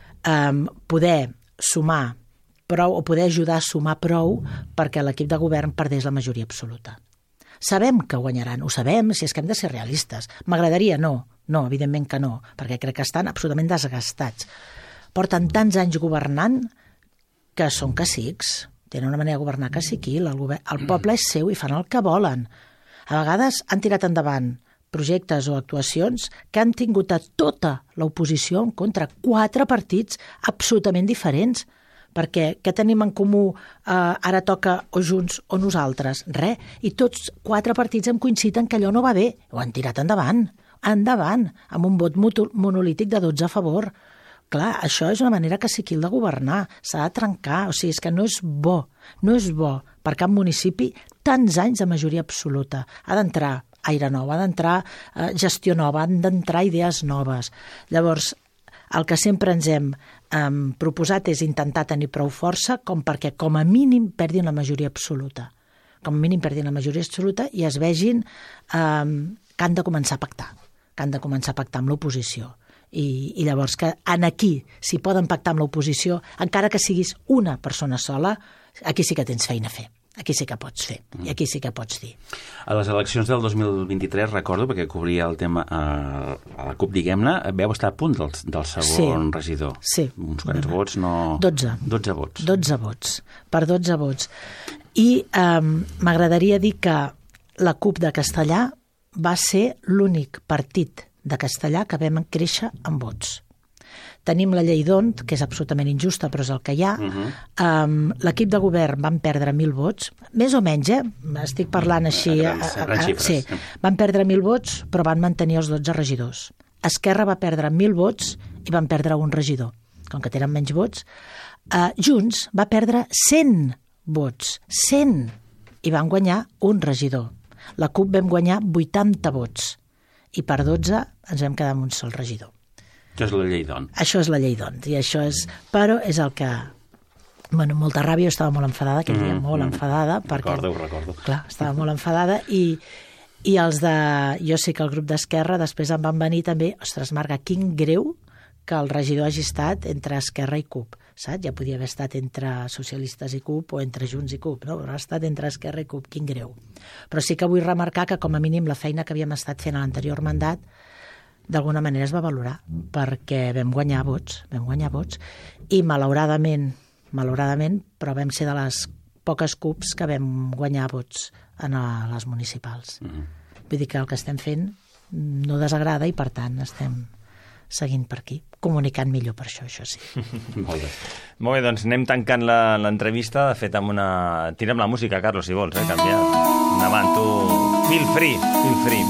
Um, poder sumar prou o poder ajudar a sumar prou perquè l'equip de govern perdés la majoria absoluta. Sabem que guanyaran, ho sabem, si és que hem de ser realistes. M'agradaria? No, no, evidentment que no, perquè crec que estan absolutament desgastats. Porten tants anys governant que són cacics, tenen una manera de governar caciquil, el, govern, el poble és seu i fan el que volen. A vegades han tirat endavant projectes o actuacions que han tingut a tota l'oposició en contra, quatre partits absolutament diferents, perquè què tenim en comú? Eh, ara toca o Junts o nosaltres? Res. I tots quatre partits hem coincidit en que allò no va bé. Ho han tirat endavant, endavant, amb un vot monolític de dotze a favor. Clar, això és una manera caciquil de governar, s'ha de trencar, o sigui, és que no és bo, no és bo per cap municipi tants anys de majoria absoluta. Ha d'entrar aire nou, ha d'entrar eh, gestió nova, han d'entrar idees noves. Llavors, el que sempre ens hem eh, proposat és intentar tenir prou força com perquè com a mínim perdin la majoria absoluta. Com a mínim perdin la majoria absoluta i es vegin eh, que han de començar a pactar, que han de començar a pactar amb l'oposició. I, i llavors que en aquí, si poden pactar amb l'oposició, encara que siguis una persona sola, aquí sí que tens feina a fer. Aquí sí que pots fer, i aquí sí que pots dir. A les eleccions del dos mil vint-i-tres, recordo, perquè cobria el tema a, a la CUP, diguem-ne, veu estar a punt del, del segon sí. regidor. Sí. Uns quants no. vots, no... dotze. dotze vots. dotze vots, per dotze vots. I um, m'agradaria dir que la CUP de Castellà va ser l'únic partit de Castellà que vam créixer en vots. Tenim la llei d'Ont, que és absolutament injusta, però és el que hi ha. Uh-huh. um, L'equip de govern van perdre mil vots, més o menys, eh? Estic parlant així... A grans, a grans xifres. Sí, van perdre mil vots, però van mantenir els dotze regidors. Esquerra va perdre mil vots i van perdre un regidor. Com que tenen menys vots, uh, Junts va perdre cent vots, cent, i van guanyar un regidor. La CUP vam guanyar vuitanta vots i per dotze ens vam quedar amb un sol regidor. Això és la llei d'Ont. Això és la llei d'Ont, i això és... Però és el que... Bueno, molta ràbia, jo estava molt enfadada, aquell dia, mm, molt mm, enfadada. Perquè, recordo, ho recordo. Clar, estava molt enfadada i, i els de... Jo sé que el grup d'Esquerra després em van venir també... Ostres, Marga, quin greu que el regidor hagi estat entre Esquerra i CUP, saps? Ja podia haver estat entre socialistes i CUP o entre Junts i CUP, no? Però ha estat entre Esquerra i CUP, quin greu. Però sí que vull remarcar que com a mínim la feina que havíem estat fent a l'anterior mandat d'alguna manera es va valorar, perquè vam guanyar vots, vam guanyar vots, i malauradament, malauradament, però vam ser de les poques CUPs que vam guanyar vots en a les municipals. Mm-hmm. Vull dir que el que estem fent no desagrada i, per tant, estem seguint per aquí, comunicant millor per això, això sí. Molt bé. Molt bé, doncs anem tancant l'entrevista, de fet, amb una... Tira'm la música, Carlos, si vols, eh, canviar. Endavant, tu... Feel free, feel free.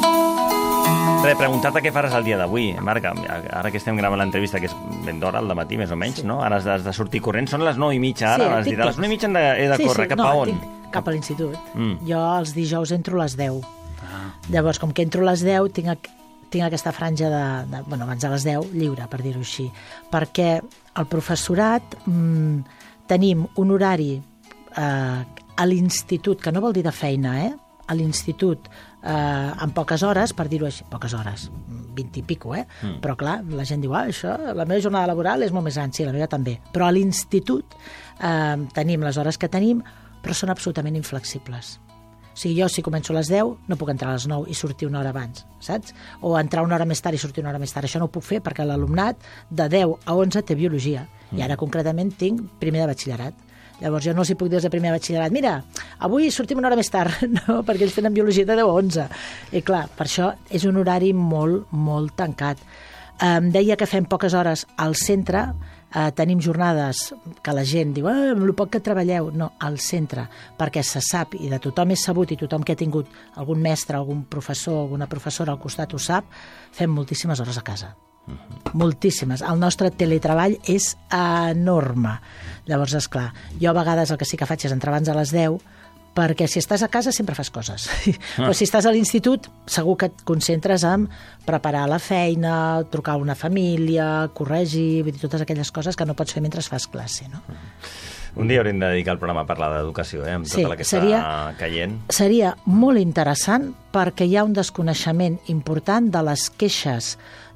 Res, preguntar-te què faràs el dia d'avui, Marc, ara que estem gravant l'entrevista, que és ben d'hora, al dematí, més o menys, sí. No? Ara has de, has de sortir corrent, són les nou i mitja, ara, sí, has dit, a les nou i mitja de, he de sí, córrer, sí, cap no, a on? Tinc, cap a l'institut. Mm. Jo els dijous entro a les deu. Ah. Llavors, com que entro a les deu, tinc, tinc aquesta franja de, de... Bueno, abans de les deu, lliure, per dir-ho així. Perquè el professorat mmm, tenim un horari eh, a l'institut, que no vol dir de feina, eh? A l'institut, eh, en poques hores, per dir-ho així, poques hores, vint i pico, eh? Mm. Però clar, la gent diu, ah, això, la meva jornada laboral és molt més gran, sí, la meva també. Però a l'institut eh, tenim les hores que tenim, però són absolutament inflexibles. O sigui, jo si començo a les deu no puc entrar a les nou i sortir una hora abans, saps? O entrar una hora més tard i sortir una hora més tard. Això no ho puc fer perquè l'alumnat de deu a onze té biologia. Mm. I ara concretament tinc primer de batxillerat. Llavors jo no els hi puc dir des de primer batxillerat, mira, avui sortim una hora més tard, no? Perquè ells tenen biologia de deu a onze. I clar, per això és un horari molt, molt tancat. Em deia que fem poques hores al centre, eh, tenim jornades que la gent diu, ah, el poc que treballeu. No, al centre, perquè se sap, i de tothom és sabut, i tothom que ha tingut algun mestre, algun professor, alguna professora al costat ho sap, fem moltíssimes hores a casa. Uh-huh. Moltíssimes. El nostre teletreball és enorme. Llavors, esclar, jo a vegades el que sí que faig és entrar abans a les deu, perquè si estàs a casa sempre fas coses. Ah. Però si estàs a l'institut segur que et concentres en preparar la feina, trucar a una família, corregir, vull dir, totes aquelles coses que no pots fer mentre fas classe, no? Un dia hauríem de dedicar el programa a parlar d'educació, eh? Amb sí, tota la que seria, està caient. Seria molt interessant perquè hi ha un desconeixement important de les queixes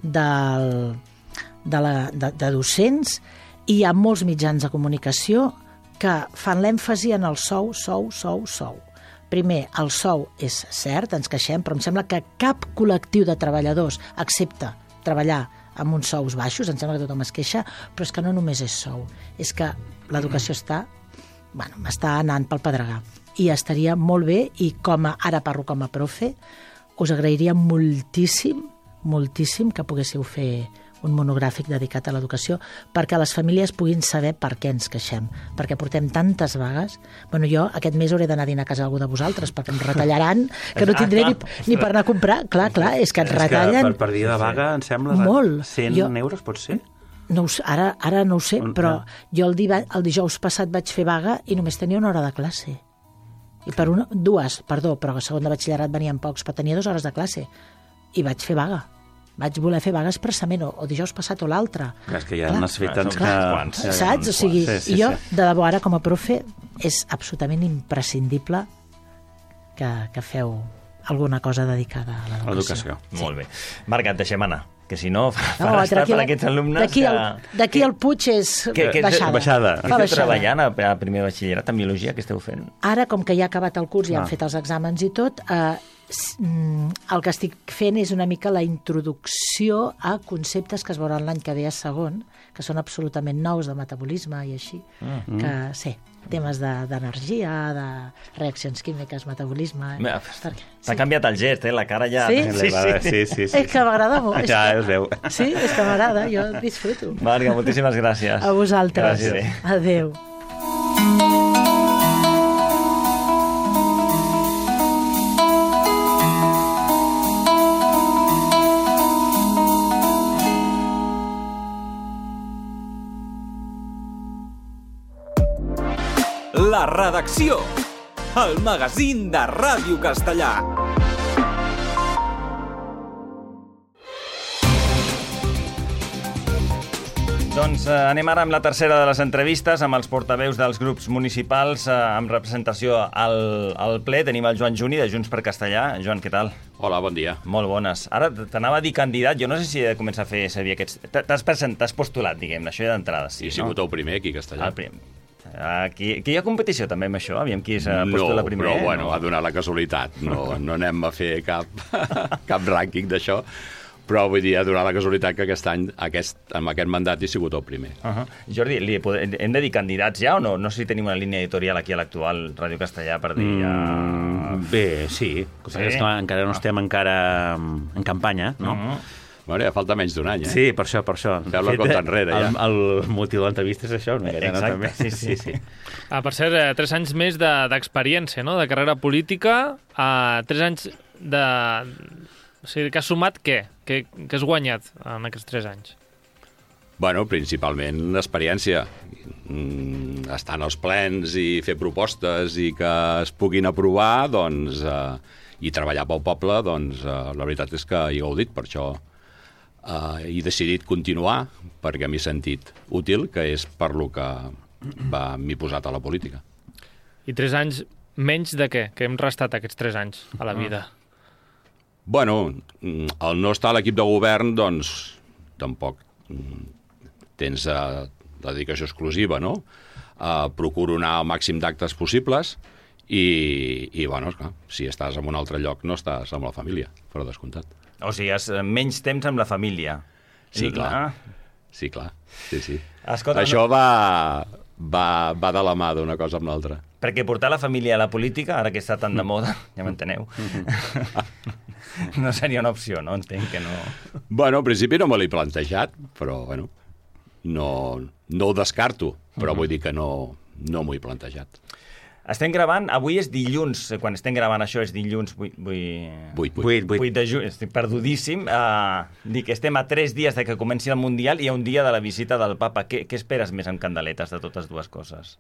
del, de, la, de, de docents, i hi ha molts mitjans de comunicació que fan l'èmfasi en el sou, sou, sou, sou. Primer, el sou és cert, ens queixem, però em sembla que cap col·lectiu de treballadors accepta treballar amb uns sous baixos, em sembla que tothom es queixa, però és que no només és sou, és que l'educació està, bueno, està anant pel pedregar. I estaria molt bé, i com a, ara parlo com a profe, us agrairia moltíssim, moltíssim que poguéssiu fer un monogràfic dedicat a l'educació, perquè les famílies puguin saber per què ens queixem, perquè portem tantes vagues. Bueno, jo aquest mes hauré d'anar a dinar a casa algú de vosaltres, perquè em retallaran, que no tindré ni, ni per anar a comprar. Clar, clar, és que et retallen... És que per, per dia de vaga, em sembla, molt. cent jo... euros, pot ser? No ho sé, ara, ara no ho sé, però jo el, diva, el dijous passat vaig fer vaga i només tenia una hora de classe. I per una, dues, perdó, però a segon de batxillerat venien pocs, però tenia dues hores de classe. I vaig fer vaga. Vaig voler fer vaga expressament, o, o dijous passat o l'altre. És que ja n'has fet tants que... Clar, saps? O sigui, sí, sí, jo, de debò, ara com a profe, és absolutament imprescindible que, que feu alguna cosa dedicada a l'educació. Sí. Molt bé. Marc, et deixem anar, que si no farà no, estar per aquests alumnes d'aquí que... D'aquí al Puig és que, que, baixada. baixada. Fa baixada. Esteu treballant a, a primer batxillerat en biologia, que esteu fent? Ara, com que ja ha acabat el curs i ah. han fet els exàmens i tot, eh, el que estic fent és una mica la introducció a conceptes que es veuran l'any que ve a segon, que són absolutament nous de metabolisme i així, mm. que sí, temes d'energia, de, de reaccions químiques, metabolisme... T'ha sí. canviat el gest, eh? La cara ja... Sí? Sí, sí, sí. sí, sí. És que m'agrada molt. Ja es veu. Sí, és que m'agrada, jo disfruto. Marga, moltíssimes gràcies. A vosaltres. Gràcies. Adéu. La redacció, el magazín de Ràdio Castellà. Doncs eh, anem ara amb la tercera de les entrevistes amb els portaveus dels grups municipals eh, amb representació al, al ple. Tenim el Joan Juni de Junts per Castellà. Joan, què tal? Hola, bon dia. Molt bones. Ara t'anava a dir candidat. Jo no sé si he de començar a fer servir aquests... T'has presentat, t'has postulat, diguem, això ja d'entrada. Sí, he sigut no? el primer aquí a Castellà. El primer. Aquí, aquí hi ha competició també amb això? Aviam qui s'ha postulat no, primer. No, però bueno, no? ha donat la casualitat. No, no anem a fer cap, cap rànquing d'això, però vull dir, ha donat la casualitat que aquest any, aquest, amb aquest mandat, he sigut el primer. Uh -huh. Jordi, li, hem de dir candidats ja o no? No sé si tenim una línia editorial aquí a l'actual Ràdio Castellà per dir ja... Mm, bé, sí. sí. És que encara no estem encara en campanya, no? Uh -huh. Bueno, ja falta menys d'un any, eh? Sí, per això, per això. Feu la compta enrere, ja. El, el motiu de l'entrevista és això, una miqueta, Exacte, no? També. sí, sí. sí. Ah, per cert, eh, tres anys més d'experiència, de, no?, de carrera política, eh, tres anys de... O sigui, que has sumat què? Què, què has guanyat en aquests tres anys? Bueno, principalment experiència. Mm, estar en els plens i fer propostes i que es puguin aprovar, doncs, eh, i treballar pel poble, doncs, eh, la veritat és que hi he gaudit, per això Uh, he decidit continuar perquè m'he sentit útil, que és per lo que m'he posat a la política. I tres anys menys de què? Que hem restat aquests tres anys a la vida? Ah. Bueno, al no estar a l'equip de govern, doncs, tampoc tens uh, la dedicació exclusiva, no? Uh, procuro anar al màxim d'actes possibles i, i bueno, esclar, si estàs en un altre lloc no estàs amb la família, fora descomptat. O sigui, has menys temps amb la família. Sí, clar. Sí, clar. Sí, sí. Escolta, això no... va, va, va de la mà d'una cosa amb l'altra. Perquè portar la família a la política, ara que està tan de moda, ja m'enteneu, no seria una opció, no? Entenc que no... Bueno, al principi no me l'he plantejat, però, bueno, no, no ho descarto, però uh-huh. vull dir que no, no m'ho he plantejat. Estem gravant, avui és dilluns, quan estem gravant això és dilluns vuit, vuit, vuit, vuit de juny, estic perdudíssim. Uh, dic, estem a tres dies de que comenci el Mundial i a un dia de la visita del papa. Què, què esperes més amb candeletes de totes dues coses?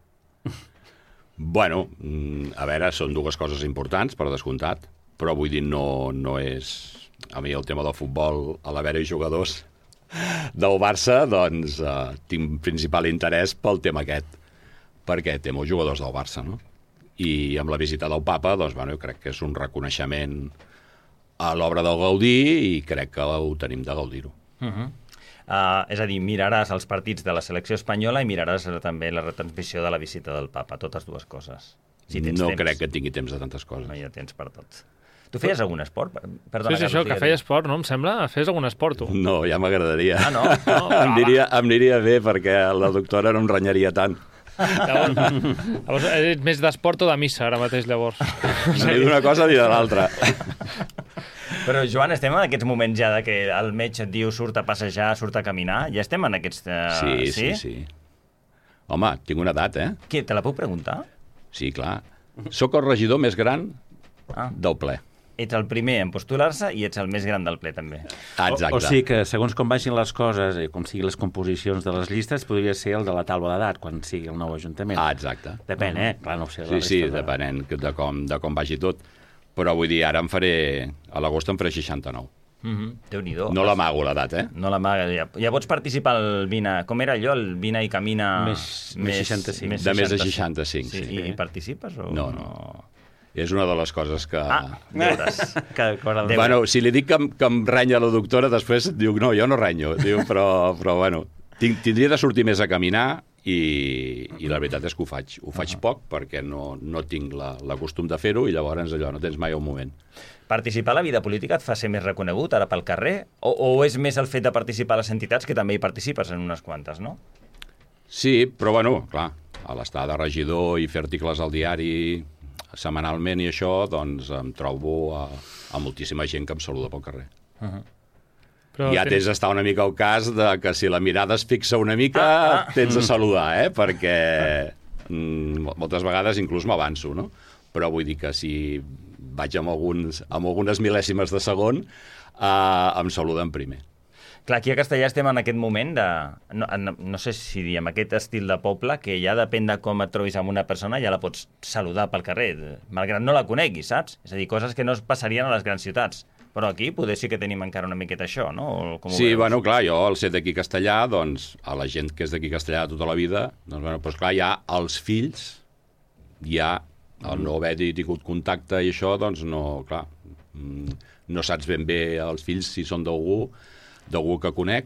Bueno, a veure, són dues coses importants, per descomptat, però vull dir, no, no és... A mi el tema del futbol, a l'haver-hi jugadors del Barça, doncs uh, tinc principal interès pel tema aquest, perquè té molts jugadors del Barça, no? I amb la visita del papa, doncs, bueno, crec que és un reconeixement a l'obra del Gaudí i crec que ho tenim de gaudir-ho. Uh-huh. uh, és a dir, miraràs els partits de la selecció espanyola i miraràs també la retransmissió de la visita del papa, totes dues coses. Si tens no temps. crec que tingui temps de tantes coses. No hi ha temps per tot. Tu feies algun esport? Perdona, sí, sí, això, que feia esport, no? Em sembla, fes algun esport, tu. No, ja m'agradaria. Ah, no? no em, aniria, em aniria bé perquè la doctora no em renyaria tant. Llavors, llavors ets més d'esport o de missa ara mateix, llavors? Ni d'una cosa ni de l'altra. Però, Joan, estem en aquests moments ja de que el metge et diu surt a passejar, surt a caminar? Ja estem en aquests... Uh, sí, sí, sí, sí. Home, tinc una edat, eh? Què, te la puc preguntar? Sí, clar. Soc el regidor més gran ah. del ple. Ets el primer en postular-se i ets el més gran del ple, també. Exacte. O, o sigui que, segons com vagin les coses, i com siguin les composicions de les llistes, podria ser el de la taula d'edat, quan sigui el nou Ajuntament. Ah, exacte. Depèn, eh? Clar, no ho sé. Sí, sí, de... depenent de com, de com vagi tot. Però vull dir, ara em faré... A l'agost em faré seixanta-nou. Mm-hmm. Déu-n'hi-do. No l'amago, l'edat, eh? No l'amago. Ja, ja pots participar al Vina... Com era allò? El Vina i Camina... Més, més seixanta-cinc. Més de més de seixanta-cinc, sí. sí. I, I participes o no? No, no. És una de les coses que... Ah, deures. que, que bueno, si li dic que, em, que em renya la doctora, després diu, no, jo no renyo. Diu, però, però bueno, tinc, tindria de sortir més a caminar i, i la veritat és que ho faig. Ho faig uh -huh. poc perquè no, no tinc la, la costum de fer-ho i llavors allò no tens mai un moment. Participar a la vida política et fa ser més reconegut ara pel carrer? O, o és més el fet de participar a les entitats, que també hi participes en unes quantes, no? Sí, però bueno, clar, a l'estar de regidor i fer articles al diari setmanalment i això, doncs em trobo a, a moltíssima gent que em saluda pel carrer. Uh -huh. Però ja tens d'estar una mica al cas de que si la mirada es fixa una mica, ah, ah. tens de saludar, eh? Perquè mm, moltes vegades inclús m'avanço, no? Però vull dir que si vaig amb, alguns, amb algunes mil·lèsimes de segon, eh, em saluden primer. Clar, aquí a Castellà estem en aquest moment de... No, no, no sé si diem aquest estil de poble que ja depèn de com et trobis amb una persona ja la pots saludar pel carrer, malgrat no la coneguis, saps? És a dir, coses que no es passarien a les grans ciutats. Però aquí poder sí que tenim encara una miqueta això, no? O com ho sí, veus? Bueno, clar, jo al ser d'aquí Castellà, doncs, a la gent que és d'aquí Castellà tota la vida, doncs, bueno, doncs clar, ja els fills, ja, el no haver tingut contacte i això, doncs, no, clar, no saps ben bé els fills si són d'algú, d'algú que conec,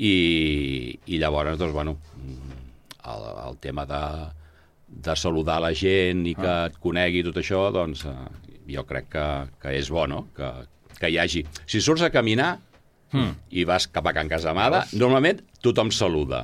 i, i llavors, doncs, bueno, el, el tema de, de saludar la gent i que ah. et conegui tot això, doncs, jo crec que, que és bo, no?, que que hi hagi. Si surts a caminar hmm. i vas cap a Can Casamada, normalment tothom saluda.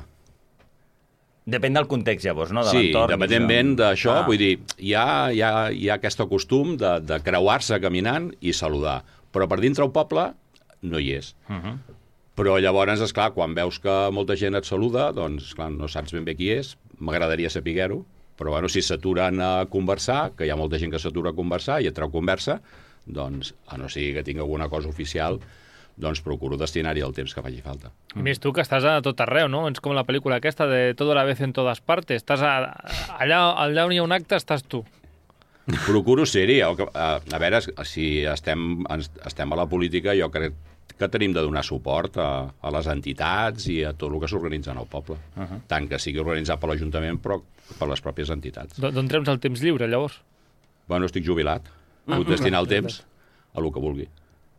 Depèn del context, llavors, no? De sí, l'entorn. dependentment d'això, ah. vull dir, hi ha, hi ha, hi ha aquest costum de, de creuar-se caminant i saludar. Però per dintre el poble no hi és. Uh -huh. Però llavors, esclar, quan veus que molta gent et saluda, doncs, clar, no saps ben bé qui és, m'agradaria saber-ho, però bueno, si s'aturen a conversar, que hi ha molta gent que s'atura a conversar i et treu conversa, doncs, a no sigui que tingui alguna cosa oficial, doncs procuro destinar-hi el temps que faci falta. I més tu, que estàs a tot arreu, no? És com la pel·lícula aquesta de Todo a la vez en todas partes. Estàs a, allà, allà on hi ha un acte, estàs tu. Procuro ser-hi. A, a veure, si estem, estem a la política, jo crec que tenim de donar suport a, a les entitats i a tot el que s'organitza en el poble. Uh -huh. Tant que sigui organitzat per l'Ajuntament, però per les pròpies entitats. D'on treus el temps lliure, llavors? Bueno, estic jubilat. Puc destinar el temps a el que vulgui.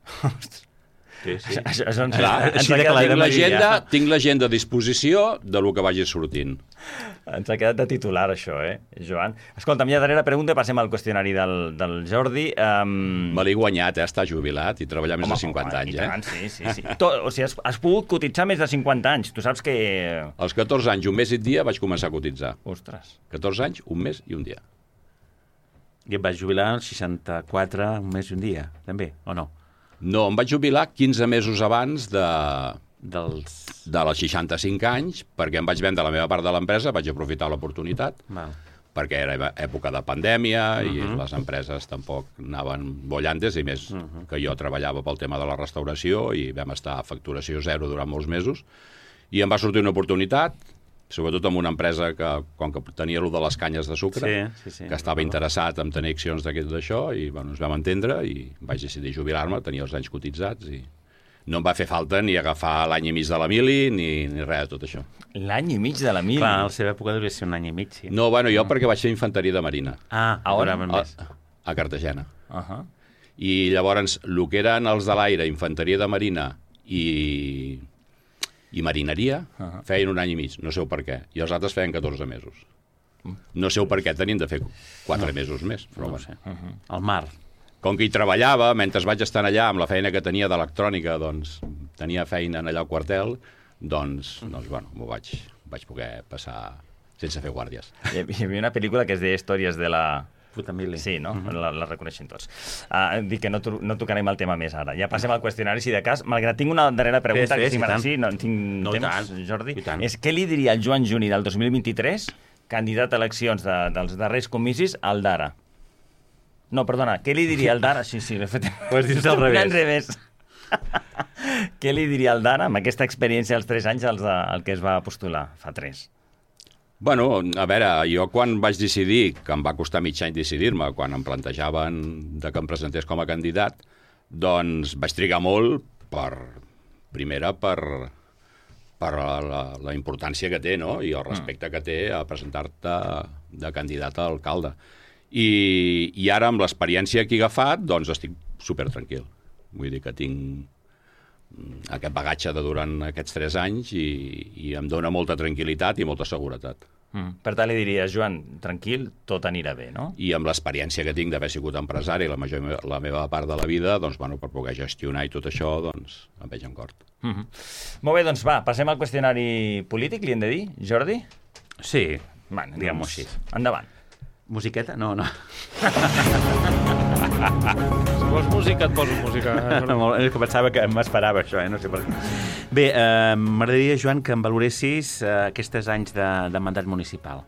Sí, sí. Això, això ens Clar, ens sí, tinc l'agenda tinc l'agenda a disposició de lo que vagi sortint. Ens ha quedat de titular, això, eh, Joan? Escolta'm, ja darrera pregunta, passem al qüestionari del, del Jordi. Um... Me l'he guanyat, eh, estar jubilat i treballar més home, de cinquanta home, anys, tant, eh? Sí, sí, sí. Tot, o sigui, has, has pogut cotitzar més de cinquanta anys. Tu saps que... Als catorze anys, un mes i un dia, vaig començar a cotitzar. Ostres. catorze anys, un mes i un dia. I em vaig jubilar als seixanta-quatre, un mes i un dia, també, o no? No, em vaig jubilar quinze mesos abans de, Dels... de les seixanta-cinc anys, perquè em vaig vendre la meva part de l'empresa, vaig aprofitar l'oportunitat, Val. perquè era època de pandèmia uh -huh. i Mhm. les empreses tampoc anaven bollantes, i més uh Mhm. -huh. que jo treballava pel tema de la restauració i vam estar a facturació zero durant molts mesos, i em va sortir una oportunitat, sobretot amb una empresa que, com que tenia allò de les canyes de sucre, Sí, sí, sí. que estava interessat en tenir accions d'aquest d'això, i bueno, ens vam entendre i vaig decidir jubilar-me, tenia els anys cotitzats, i no em va fer falta ni agafar l'any i mig de la mili, ni, ni res de tot això. L'any i mig de la mili? Clar, a la seva època devia ser un any i mig, sí. No, bueno, jo perquè vaig fer infanteria de marina. Ah, a on? a, A, a Cartagena. Uh -huh. I llavors, el que eren els de l'aire, infanteria de marina i, i marineria, uh -huh. feien un any i mig, no sé per què. I els altres feien catorze mesos. No sé per què tenien de fer quatre no. mesos més, però no bueno. sé. Uh -huh. Al mar. Com que hi treballava, mentre vaig estar allà, amb la feina que tenia d'electrònica, doncs tenia feina allà al quartel, doncs, doncs bueno, m'ho vaig, vaig poder passar sense fer guàrdies. Hi havia una pel·lícula que es deia Històries de la... Puta mili. Sí, no? Uh -huh. la, la reconeixen tots. Uh, dic que no, no tocarem el tema més ara. Ja passem al qüestionari, si de cas. Malgrat tinc una darrera pregunta, sí, que sí, si sí, sí, no tinc no, temps, tant, Jordi. tant. És què li diria el Joan Juni del dos mil vint-i-tres, candidat a eleccions de, dels darrers comicis, al d'ara? No, perdona, què li diria el d'ara? Sí, sí, l'he fet... Ho has dit al revés. Al revés. Què li diria el d'ara amb aquesta experiència als tres anys als de, al que es va postular fa tres? Bueno, a veure, jo quan vaig decidir, que em va costar mig any decidir-me, quan em plantejaven de que em presentés com a candidat, doncs vaig trigar molt per, primera, per, per la, la, la importància que té, no?, i el respecte que té a presentar-te de candidat a alcalde. I, i ara, amb l'experiència que he agafat, doncs estic supertranquil. Vull dir que tinc aquest bagatge de durant aquests tres anys i, i em dona molta tranquil·litat i molta seguretat. Mm. Per tant, li diries, Joan, tranquil, tot anirà bé, no? I amb l'experiència que tinc d'haver sigut empresari la, major, la meva part de la vida, doncs, bueno, per poder gestionar i tot això, doncs, em veig en cort. Mm -hmm. Molt bé, doncs va, passem al qüestionari polític, li hem de dir, Jordi? Sí, bueno, diguem-ho doncs, així. Endavant. Musiqueta? No, no. Si vols música, et poso música. És que pensava que m'esperava això, eh? No sé per què. Bé, eh, m'agradaria, Joan, que em valoressis eh, aquests anys de, de mandat municipal.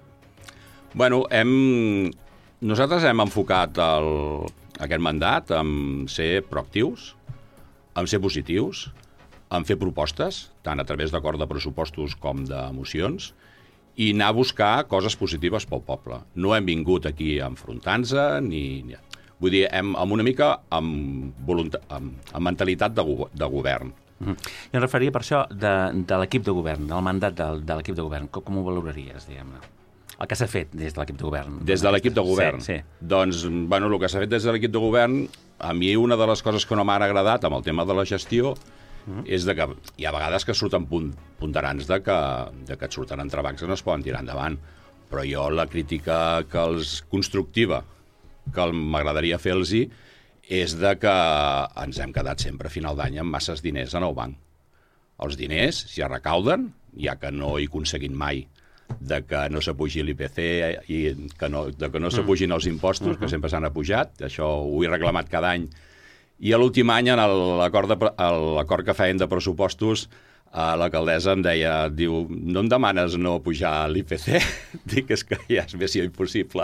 Bueno, hem... nosaltres hem enfocat el... aquest mandat en ser proactius, en ser positius, en fer propostes, tant a través d'acord de pressupostos com de mocions, i anar a buscar coses positives pel poble. No hem vingut aquí enfrontant-se, ni... Vull dir, hem, amb una mica amb, voluntat, amb, amb mentalitat de, go de govern. Mm. Jo em referia per això de, de l'equip de govern, del mandat de, de l'equip de govern. Com, com ho valoraries, diguem-ne? El que s'ha fet des de l'equip de govern. Des de l'equip de govern? Sí, sí. Doncs, bueno, el que s'ha fet des de l'equip de govern, a mi una de les coses que no m'ha agradat amb el tema de la gestió mm. és de que hi ha vegades que surten punt, ponderants de que, de que et surten entrebancs que no es poden tirar endavant. Però jo la crítica que els constructiva que m'agradaria fer-los és de que ens hem quedat sempre a final d'any amb masses diners en el banc. Els diners, si es recauden, ja que no he aconseguit mai de que no s'apugi l'I P C i que no, de que no s'apugin els impostos, que sempre s'han apujat, això ho he reclamat cada any. I a l'últim any, en l'acord que feien de pressupostos, l'alcaldessa em deia, diu, no em demanes no pujar l'I P C? Dic, és que ja és més impossible.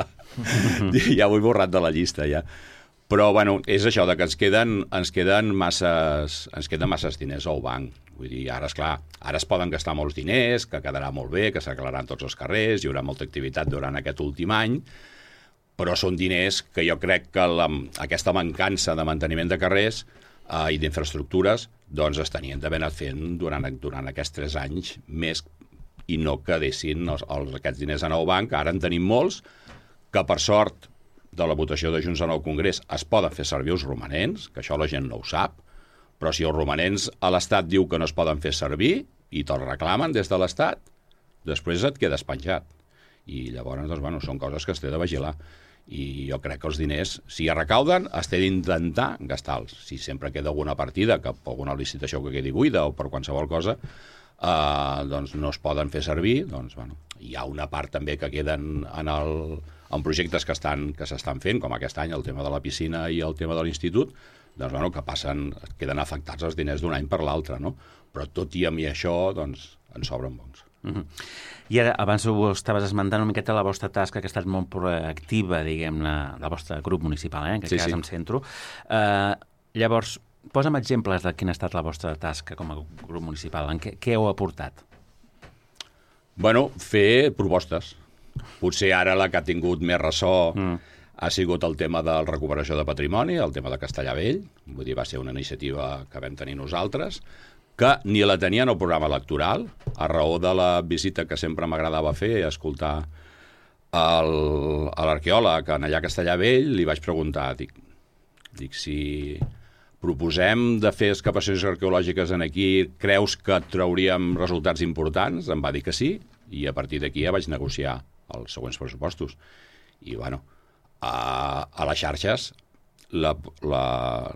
Ja ho he borrat de la llista, ja. Però, bueno, és això, de que ens queden, ens queden masses, ens queden masses diners al banc. Vull dir, ara, esclar, ara es poden gastar molts diners, que quedarà molt bé, que s'aclararan tots els carrers, hi haurà molta activitat durant aquest últim any, però són diners que jo crec que la, aquesta mancança de manteniment de carrers eh, i d'infraestructures doncs es tenien d'haver anat fent durant, durant aquests tres anys més i no quedessin els, els, aquests diners en el banc. Ara en tenim molts que, per sort, de la votació de Junts en el Congrés es poden fer servir els romanents, que això la gent no ho sap, però si els romanents a l'Estat diu que no es poden fer servir i te'ls reclamen des de l'Estat, després et quedes penjat. I llavors, doncs, bueno, són coses que es té de vigilar. I jo crec que els diners, si es recauden, es té d'intentar gastar-los. Si sempre queda alguna partida, que per alguna licitació que quedi buida o per qualsevol cosa, eh, doncs no es poden fer servir, doncs, bueno, hi ha una part també que queden en, el, en projectes que estan que s'estan fent, com aquest any el tema de la piscina i el tema de l'institut, doncs, bueno, que passen, queden afectats els diners d'un any per l'altre, no? Però tot i a mi això, doncs, en sobren bons. Uh-huh. I ara, abans ho estaves esmentant una miqueta la vostra tasca, que ha estat molt proactiva, diguem-ne, del vostre grup municipal, eh, en aquest sí, cas sí. em centro. Uh, llavors, posa'm exemples de quina ha estat la vostra tasca com a grup municipal. En què, què heu aportat? Bueno, fer propostes. Potser ara la que ha tingut més ressò mm. ha sigut el tema de la recuperació de patrimoni, el tema de Castellar Vell. Vull dir, va ser una iniciativa que vam tenir nosaltres, que ni la tenia en el programa electoral, a raó de la visita que sempre m'agradava fer i escoltar el, a l'arqueòleg en allà a Castellar Vell, li vaig preguntar, dic, dic, si proposem de fer excavacions arqueològiques en aquí, creus que trauríem resultats importants? Em va dir que sí, i a partir d'aquí ja vaig negociar els següents pressupostos. I, bueno, a, a les xarxes, la, la,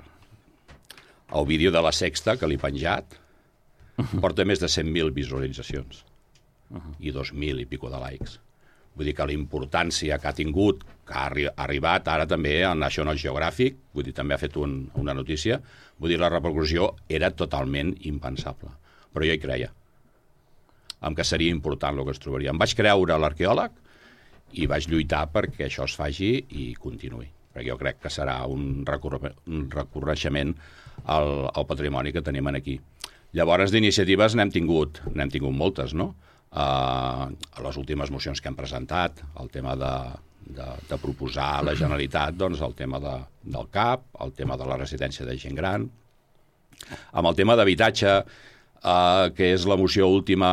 el vídeo de la Sexta, que l'he penjat, uh-huh. porta més de cent mil visualitzacions uh-huh. i dos mil i pico de likes. Vull dir que la importància que ha tingut, que ha arri arribat ara també al National Geographic, vull dir, també ha fet un, una notícia, vull dir, la repercussió era totalment impensable. Però jo hi creia, amb que seria important el que es trobaria. Em vaig creure l'arqueòleg i vaig lluitar perquè això es faci i continuï, perquè jo crec que serà un, recorre un reconeixement al, al patrimoni que tenim aquí. Llavors, d'iniciatives n'hem tingut, n'hem tingut moltes, no? Uh, a les últimes mocions que hem presentat, el tema de, de, de proposar a la Generalitat doncs, el tema de, del C A P, el tema de la residència de gent gran. Amb el tema d'habitatge, uh, que és la moció última,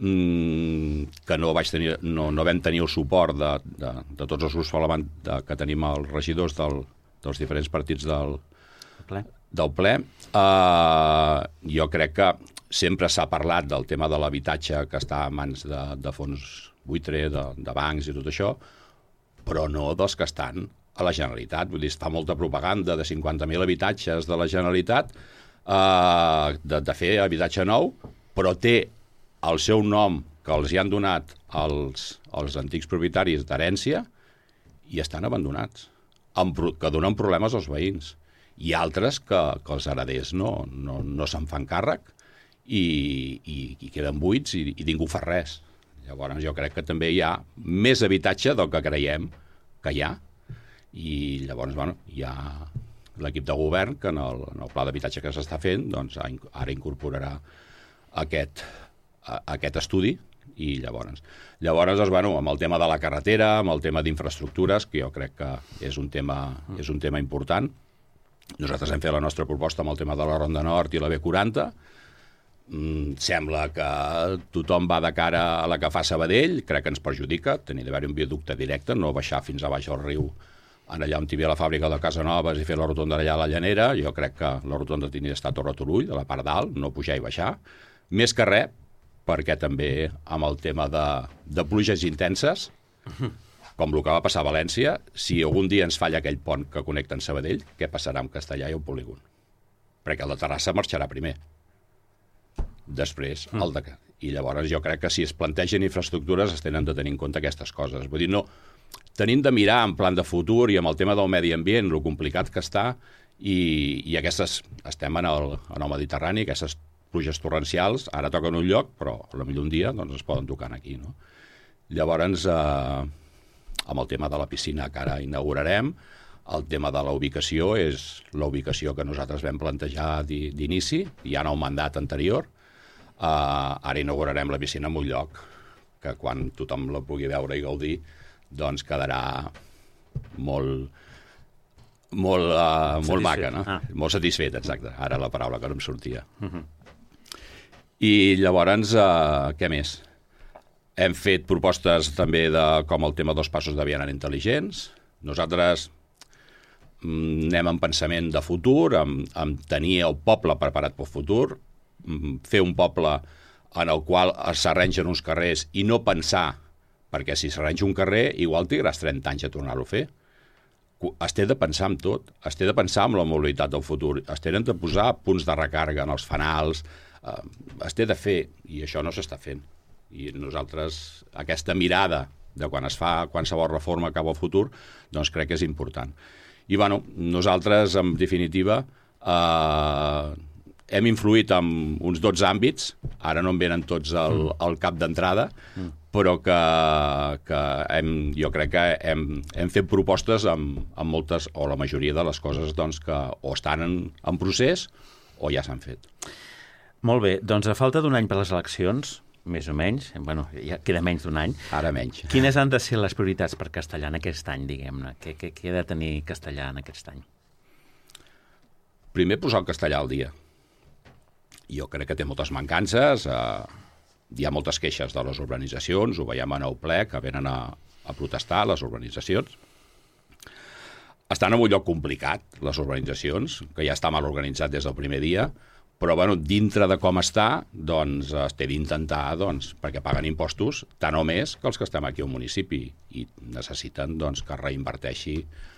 mm, que no, vaig tenir, no, no vam tenir el suport de, de, de tots els grups parlamentaris que tenim els regidors del, dels diferents partits del ple, del ple. Uh, jo crec que sempre s'ha parlat del tema de l'habitatge que està a mans de, de fons buitre, de, de bancs i tot això, però no dels que estan a la Generalitat. Vull dir, es fa molta propaganda de cinquanta mil habitatges de la Generalitat, eh, de, de fer habitatge nou, però té el seu nom que els hi han donat els, els antics propietaris d'herència i estan abandonats, amb, que donen problemes als veïns. Hi ha altres que, que els hereders no, no, no se'n fan càrrec i, i, i queden buits i, i ningú fa res. Llavors jo crec que també hi ha més habitatge del que creiem que hi ha. I llavors, bueno, hi ha l'equip de govern que en el, en el pla d'habitatge que s'està fent, doncs ara incorporarà aquest, a, aquest estudi i llavors, llavors doncs, bueno, amb el tema de la carretera, amb el tema d'infraestructures, que jo crec que és un tema, és un tema important. Nosaltres hem fet la nostra proposta amb el tema de la Ronda Nord i la B quaranta. Mm, sembla que tothom va de cara a la que fa Sabadell, crec que ens perjudica, tenir d'haver-hi un viaducte directe, no baixar fins a baix al riu, en allà on hi havia la fàbrica de Casanovas i fer la rotonda allà a la Llanera. Jo crec que la rotonda tenia d'estar a Torre Turull, a la part dalt, no pujar i baixar. Més que res, perquè també amb el tema de, de pluges intenses, com el que va passar a València, si algun dia ens falla aquell pont que connecta en Sabadell, què passarà amb Castellà i el polígon? Perquè el de Terrassa marxarà primer. Després, mm. el de... I llavors jo crec que si es plantegen infraestructures es tenen de tenir en compte aquestes coses. Vull dir, no... Tenim de mirar en plan de futur i amb el tema del medi ambient, lo complicat que està, i, i aquestes... Estem en el, en el Mediterrani, aquestes pluges torrencials, ara toquen un lloc, però potser un dia doncs, es poden tocar aquí, no? Llavors... Eh... amb el tema de la piscina que ara inaugurarem, el tema de la ubicació és la ubicació que nosaltres vam plantejar d'inici, ja en el mandat anterior. Uh, ara inaugurarem la piscina en un lloc que quan tothom la pugui veure i gaudir, doncs quedarà molt, molt, uh, molt maca, no? Ah. Molt satisfet, exacte. Ara la paraula que no em sortia. Uh-huh. I llavors, uh, què més? Hem fet propostes també de com el tema dels passos de vianant intel·ligents. Nosaltres mm, anem en pensament de futur, amb, amb tenir el poble preparat pel futur, mm, fer un poble en el qual s'arrangen uns carrers i no pensar, perquè si s'arranja un carrer, igual trigaràs trenta anys a tornar-ho a fer. Es té de pensar en tot, es té de pensar en la mobilitat del futur, es tenen de posar punts de recàrrega en els fanals, eh, es té de fer, i això no s'està fent. I nosaltres, aquesta mirada de quan es fa qualsevol reforma cap al futur, doncs crec que és important. I, bueno, nosaltres, en definitiva, eh, hem influït en uns dotze àmbits, ara no en venen tots al, al cap d'entrada, mm. però que, que hem, jo crec que hem, hem fet propostes amb, amb moltes, o la majoria de les coses doncs, que o estan en, en procés o ja s'han fet. Molt bé, doncs a falta d'un any per les eleccions, més o menys, bueno, ja queda menys d'un any. Ara menys. Quines han de ser les prioritats per Castellà en aquest any, diguem-ne? Què, què, què ha de tenir Castellà en aquest any? Primer, posar el castellà al dia. Jo crec que té moltes mancances, eh, hi ha moltes queixes de les urbanitzacions, ho veiem en el ple, que venen a, a protestar les urbanitzacions. Estan en un lloc complicat, les urbanitzacions, que ja està mal organitzat des del primer dia, però bueno, dintre de com està, doncs es té d'intentar, doncs, perquè paguen impostos tant o més que els que estem aquí al municipi i necessiten doncs, que reinverteixi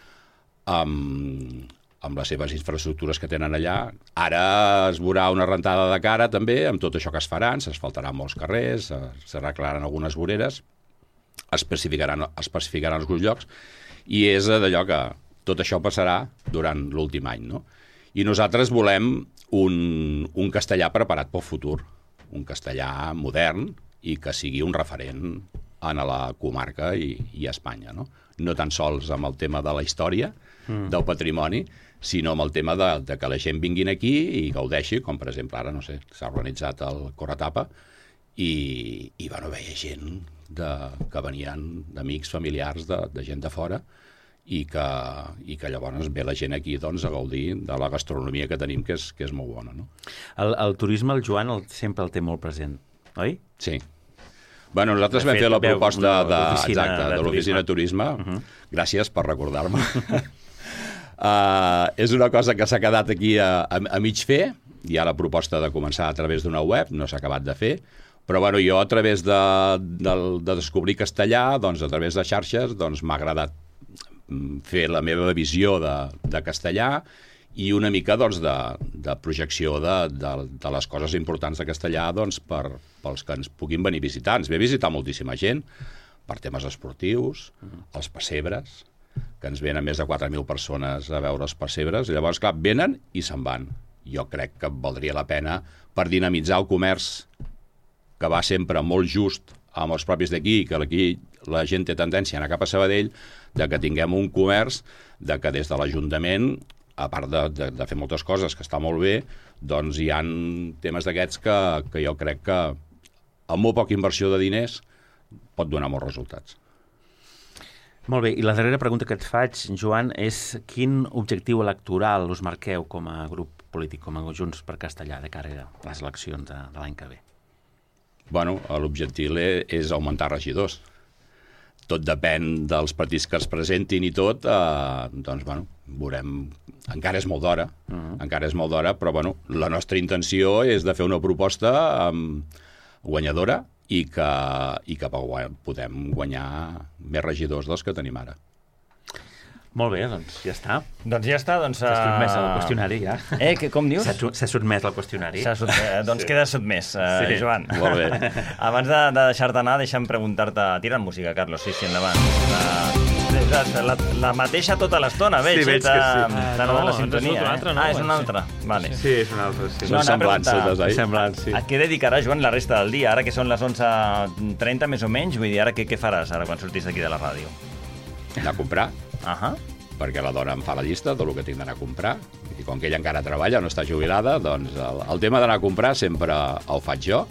amb, amb les seves infraestructures que tenen allà. Ara es veurà una rentada de cara també amb tot això que es faran, s'asfaltaran molts carrers, s'arreglaran algunes voreres, especificaran, especificaran alguns llocs, i és d'allò que tot això passarà durant l'últim any, no? I nosaltres volem un, un castellà preparat pel futur, un castellà modern i que sigui un referent en la comarca i, i a Espanya, no? No tan sols amb el tema de la història, mm. del patrimoni, sinó amb el tema de, de que la gent vinguin aquí i gaudeixi, com per exemple ara, no sé, s'ha organitzat el Corretapa i, i bueno, veia gent de, que venien d'amics, familiars, de, de gent de fora, i que, i que llavors ve la gent aquí doncs, a gaudir de la gastronomia que tenim, que és, que és molt bona. No? El, el turisme, el Joan, el, sempre el té molt present, oi? Sí. Bueno, nosaltres vam fer la proposta de, exacte, de l'oficina de turisme. Uh -huh. Gràcies per recordar-me. uh, és una cosa que s'ha quedat aquí a, a, a mig fer. Hi ha la proposta de començar a través d'una web, no s'ha acabat de fer, Però bueno, jo a través de, de, de descobrir castellà, doncs a través de xarxes, doncs m'ha agradat fer la meva visió de, de castellà i una mica doncs, de, de projecció de, de, de les coses importants de castellà doncs, per, pels que ens puguin venir visitar. Ens ve a visitar moltíssima gent per temes esportius, els pessebres, que ens venen més de quatre mil persones a veure els pessebres, i llavors, clar, venen i se'n van. Jo crec que valdria la pena per dinamitzar el comerç, que va sempre molt just amb els propis d'aquí, que aquí la gent té tendència a anar cap a Sabadell, de que tinguem un comerç, de que des de l'Ajuntament, a part de, de, de fer moltes coses, que està molt bé, doncs hi ha temes d'aquests que, que jo crec que amb molt poca inversió de diners pot donar molts resultats. Molt bé, i la darrera pregunta que et faig, Joan, és quin objectiu electoral us marqueu com a grup polític, com a Junts per Castellà, de cara a les eleccions de, de l'any que ve? Bueno, l'objectiu és augmentar regidors. Tot depèn dels partits que es presentin i tot, eh, doncs, bueno, veurem... Encara és molt d'hora, uh-huh. encara és molt d'hora, però, bueno, la nostra intenció és de fer una proposta um, guanyadora i que, i que podem guanyar més regidors dels que tenim ara. Molt bé, doncs ja està. Doncs ja està, doncs... S'ha sotmès al qüestionari, ja. Eh, que, com dius? S'ha sotmès al qüestionari. S'ha sotmès, doncs sí. Queda sotmès, uh, sí. Joan. Molt bé. Abans de, de deixar-te anar, deixa'm preguntar-te... Tira'n música, Carlos, sí, sí, endavant. La, la, la mateixa tota l'estona, veig. Sí, veig que sí. T'ha agradat la sintonia, una altra, eh? no? Ah, és una altra. Vale. Sí, és una altra, sí. Són semblants, totes, oi? Semblants, sí. A què dedicarà, Joan, la resta del dia? Ara que són les onze trenta, més o menys, vull dir, ara què, què faràs ara quan sortis d'aquí de la ràdio? Anar a comprar. Ahà. Perquè la dona em fa la llista del que tinc d'anar a comprar, i com que ella encara treballa, no està jubilada, doncs el, el tema d'anar a comprar sempre el faig jo,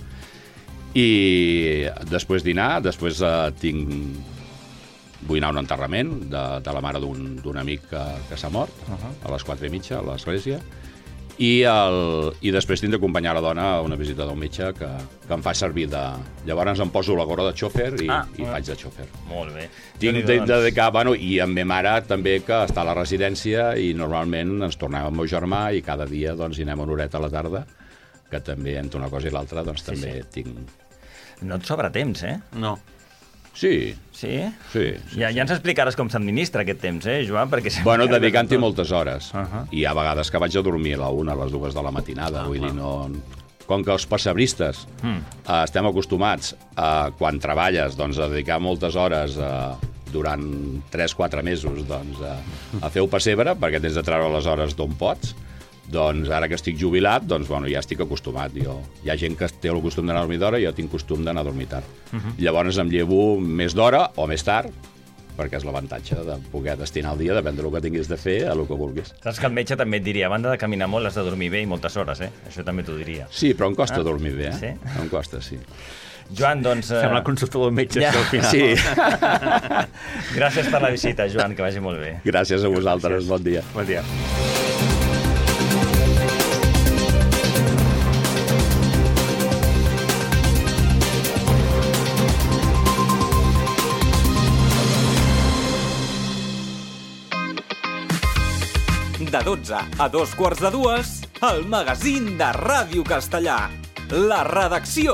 i després dinar, després eh, tinc... vull anar a un enterrament de, de la mare d'un amic que, que s'ha mort, uh-huh. a les quatre i mitja, a l'església, i, el, i després tinc d'acompanyar la dona a una visita del metge que, que em fa servir de... Llavors em poso la gorra de xòfer i, ah, i faig de xòfer. Molt bé. Tinc de, de dedicar, bueno, i amb ma mare també, que està a la residència, i normalment ens tornem amb el meu germà i cada dia doncs, hi anem una horeta a la tarda, que també entre una cosa i l'altra doncs, sí, també sí. tinc... No et sobra temps, eh? No. Sí. Sí? Sí. sí ja, ja ens explicaràs com s'administra aquest temps, eh, Joan? Perquè bueno, dedicant-hi moltes hores. Uh-huh. I hi ha vegades que vaig a dormir a la una, a les dues de la matinada. Uh-huh. Vull dir, no... Com que els pessebristes uh-huh. eh, estem acostumats, a, quan treballes, doncs, a dedicar moltes hores a, durant tres quatre mesos doncs, a, a fer el pessebre, perquè tens de treure les hores d'on pots, doncs ara que estic jubilat, doncs, bueno, ja estic acostumat. Jo, hi ha gent que té el costum d'anar a dormir d'hora, jo tinc costum d'anar a dormir tard. Uh-huh. Llavors em llevo més d'hora o més tard, perquè és l'avantatge de poder destinar el dia, depèn del que tinguis de fer, a el que vulguis. Saps que el metge també et diria, a banda de caminar molt, has de dormir bé i moltes hores, eh? Això també t'ho diria. Sí, però em costa ah? dormir bé, eh? Sí? Em costa, sí. Joan, doncs... Fem la consulta del metge, ja. Al final. Sí. Gràcies per la visita, Joan, que vagi molt bé. Gràcies a vosaltres, Gràcies. Bon dia. Bon dia. De dotze a dos quarts de dues, el magazín de Ràdio Castellà. La redacció.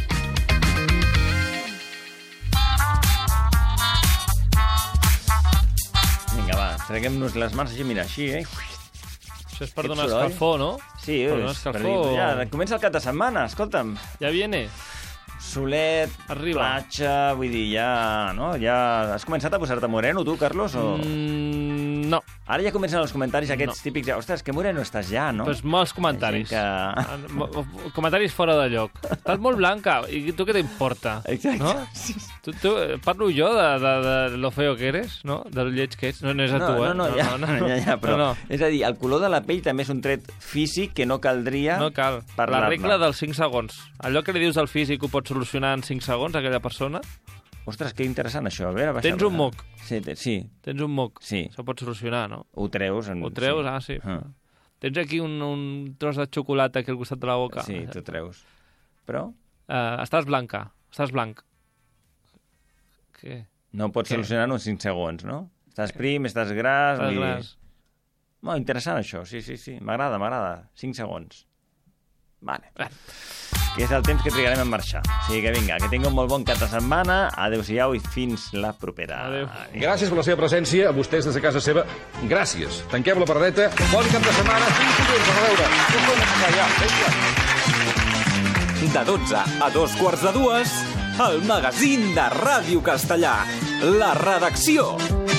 Vinga, va, treguem-nos les mans així, mira, així, eh? Això és per donar escalfor, no? Sí, per és, donar escalfor. Per, ja, comença el cap de setmana, escolta'm. Ja viene. Solet, Arriba. platja, vull dir, ja... No? Ja has començat a posar-te moreno, tu, Carlos? O... Mm, no. Ara ja comencen els comentaris aquests no. típics. Ostres, que moreno estàs ja, no? Pues molts comentaris. Que... comentaris fora de lloc. Estàs molt blanca. I tu què t'importa? Exacte. No? Sí. Tu, tu, parlo jo de, de, de lo feo que eres, no? De lo lleig que ets. No, no és a no, tu, eh? No, no, ja, no, no, ja, ja, però... No, no. És a dir, el color de la pell també és un tret físic que no caldria... No cal. La regla dels cinc segons. Allò que li dius al físic ho pots solucionar en cinc segons, aquella persona. Ostres, que interessant això. A veure, baixa, Tens un moc. Sí, te, sí. Tens un moc. Sí. Se pot solucionar, no? Ho treus. En... Ho treus, sí. ah, sí. Uh. Tens aquí un, un tros de xocolata aquí al costat de la boca. Sí, t'ho treus. Però? Uh, estàs blanca. Estàs blanc. Què? No pots Què? solucionar en uns cinc segons, no? Estàs prim, estàs gras... Estàs i... gras. No, interessant això, sí, sí, sí. M'agrada, m'agrada. cinc segons. Vale. Vale. que és el temps que trigarem a marxar. O sigui que vinga, que tingueu un molt bon cap de setmana. Adéu-siau i fins la propera. Adéu. Gràcies per la seva presència, a vostès des de casa seva. Gràcies. Tanquem la paradeta. Bon cap de setmana. Fins dilluns. A veure. De dotze a dos quarts de dues, el magazín de Ràdio Castellà. La redacció.